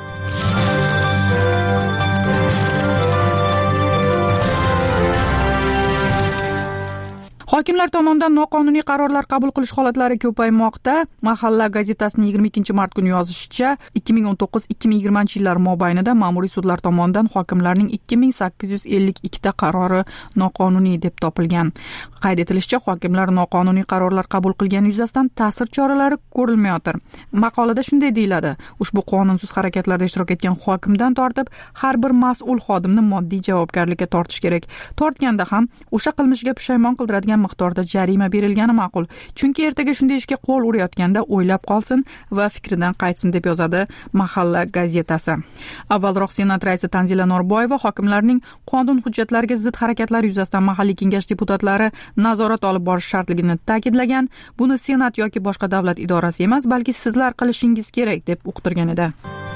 Hokimlar tomonidan noqonuniy qarorlar qabul qilish holatlari ko'paymoqda. Mahalla gazetasining 22-mart kuni yozishicha, 2019-2020-yillar mobaynida ma'muriy sudlar tomonidan hokimlarning 2852 ta qarori noqonuniy deb topilgan. Qayd etilishicha, hokimlar noqonuniy qarorlar qabul qilgani yuzasidan ta'sir choralari ko'rilmayotir. Maqolada shunday deyiladi: ushbu qonunsiz harakatlarda ishtirok etgan hokimdan tortib har bir mas'ul xodimni moddiy javobgarlikka tortish kerak. Tortganda ham o'sha qilmishiga pushaymon qildiradigan miqdorda jarima berilgani ma'qul. Chunki ertaga shunday ishga qo'l urayotganda o'ylab qolsin va fikridan qaytsin deb yozadi Mahalla gazetasi. Avvalroq Senat raisi Tanzila Norboyeva hokimlarning qonun hujjatlariga zid harakatlar yuzasidan mahalliy kengash deputatlari nazorat olib borish shartligini ta'kidlagan. Buni Senat yoki boshqa davlat idorasi emas, balki sizlar qilishingiz kerak deb uqtirgan edi.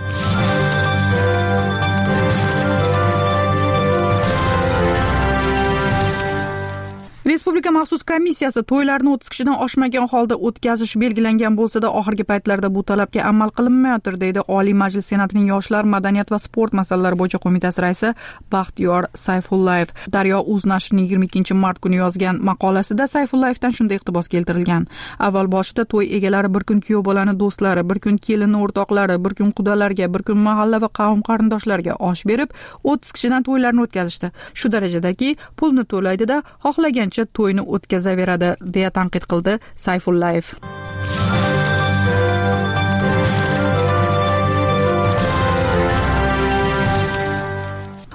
Respublika maxsus komissiyasi to'ylarni 30 kishidan oshmagan holda o'tkazish belgilangan bo'lsa-da, oxirgi paytlarda bu talabga amal qilinmayotir, deydi Oliy Majlis Senatining Yoshlar, madaniyat va sport masalalari bo'yicha qo'mitasi raisi Baxtiyor Sayfullayev. Daryo.uz nashrining 22-mart kuni yozgan maqolasida Sayfullayevdan shunday iqtibos keltirilgan. Avval boshida to'y egalari bir kun kuyov bolani do'stlari, bir kun kelinni o'rtoqlari, bir kun qudalarga, bir kun mahalla va qavm qarindoshlarga osh berib, 30 kishidan to'ylarni o'tkazishdi. Shu darajadaki pulni to'laydi-da, xohlagancha to'yni o'tkazaveradi, deya tanqid qildi Sayfullayev.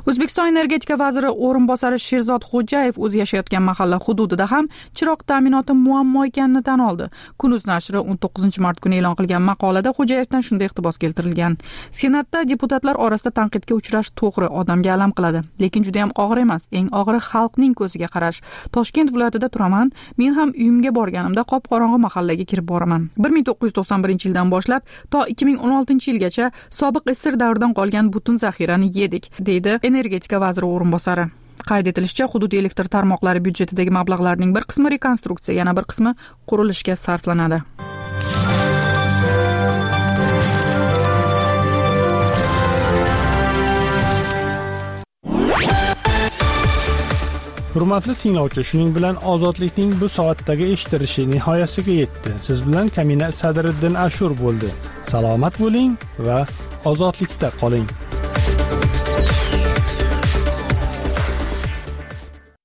O'zbekiston energetika vaziri o'rinbosari Sherzod Xo'jayev o'zi yashayotgan mahalla hududida ham chiroq ta'minoti muammo ekanini tan oldi. Kunuz nashri 19-mart kuni e'lon qilgan maqolada Xo'jayevdan shunday iqtibos keltirilgan. Senatda deputatlar orasida tanqidga uchrash to'g'ri, odamga alam qiladi, lekin juda ham og'ir emas. Eng og'iri xalqning ko'ziga qarash. Toshkent viloyatida turaman. Men ham uyimga borganimda qop-qorong'i mahallaga kirib boraman. 1991-yildan boshlab to 2016-yilgacha sobiq SSR davridan qolgan butun zaxirani yedik, deydi energetika vaziri o'rinbosari. Qayd etilishicha, hududiy elektr tarmoqlari byudjetidagi mablag'larning bir qismi rekonstruksiya, yana bir qismi qurilishga sarflanadi. Hurmatli tinglovchi, shuning bilan ozodlikning bu soatdagi eshitilishi nihoyasiga yetdi. Siz bilan Kamina Sadriddin Ashur bo'ldi. Salomat bo'ling va ozodlikda qoling.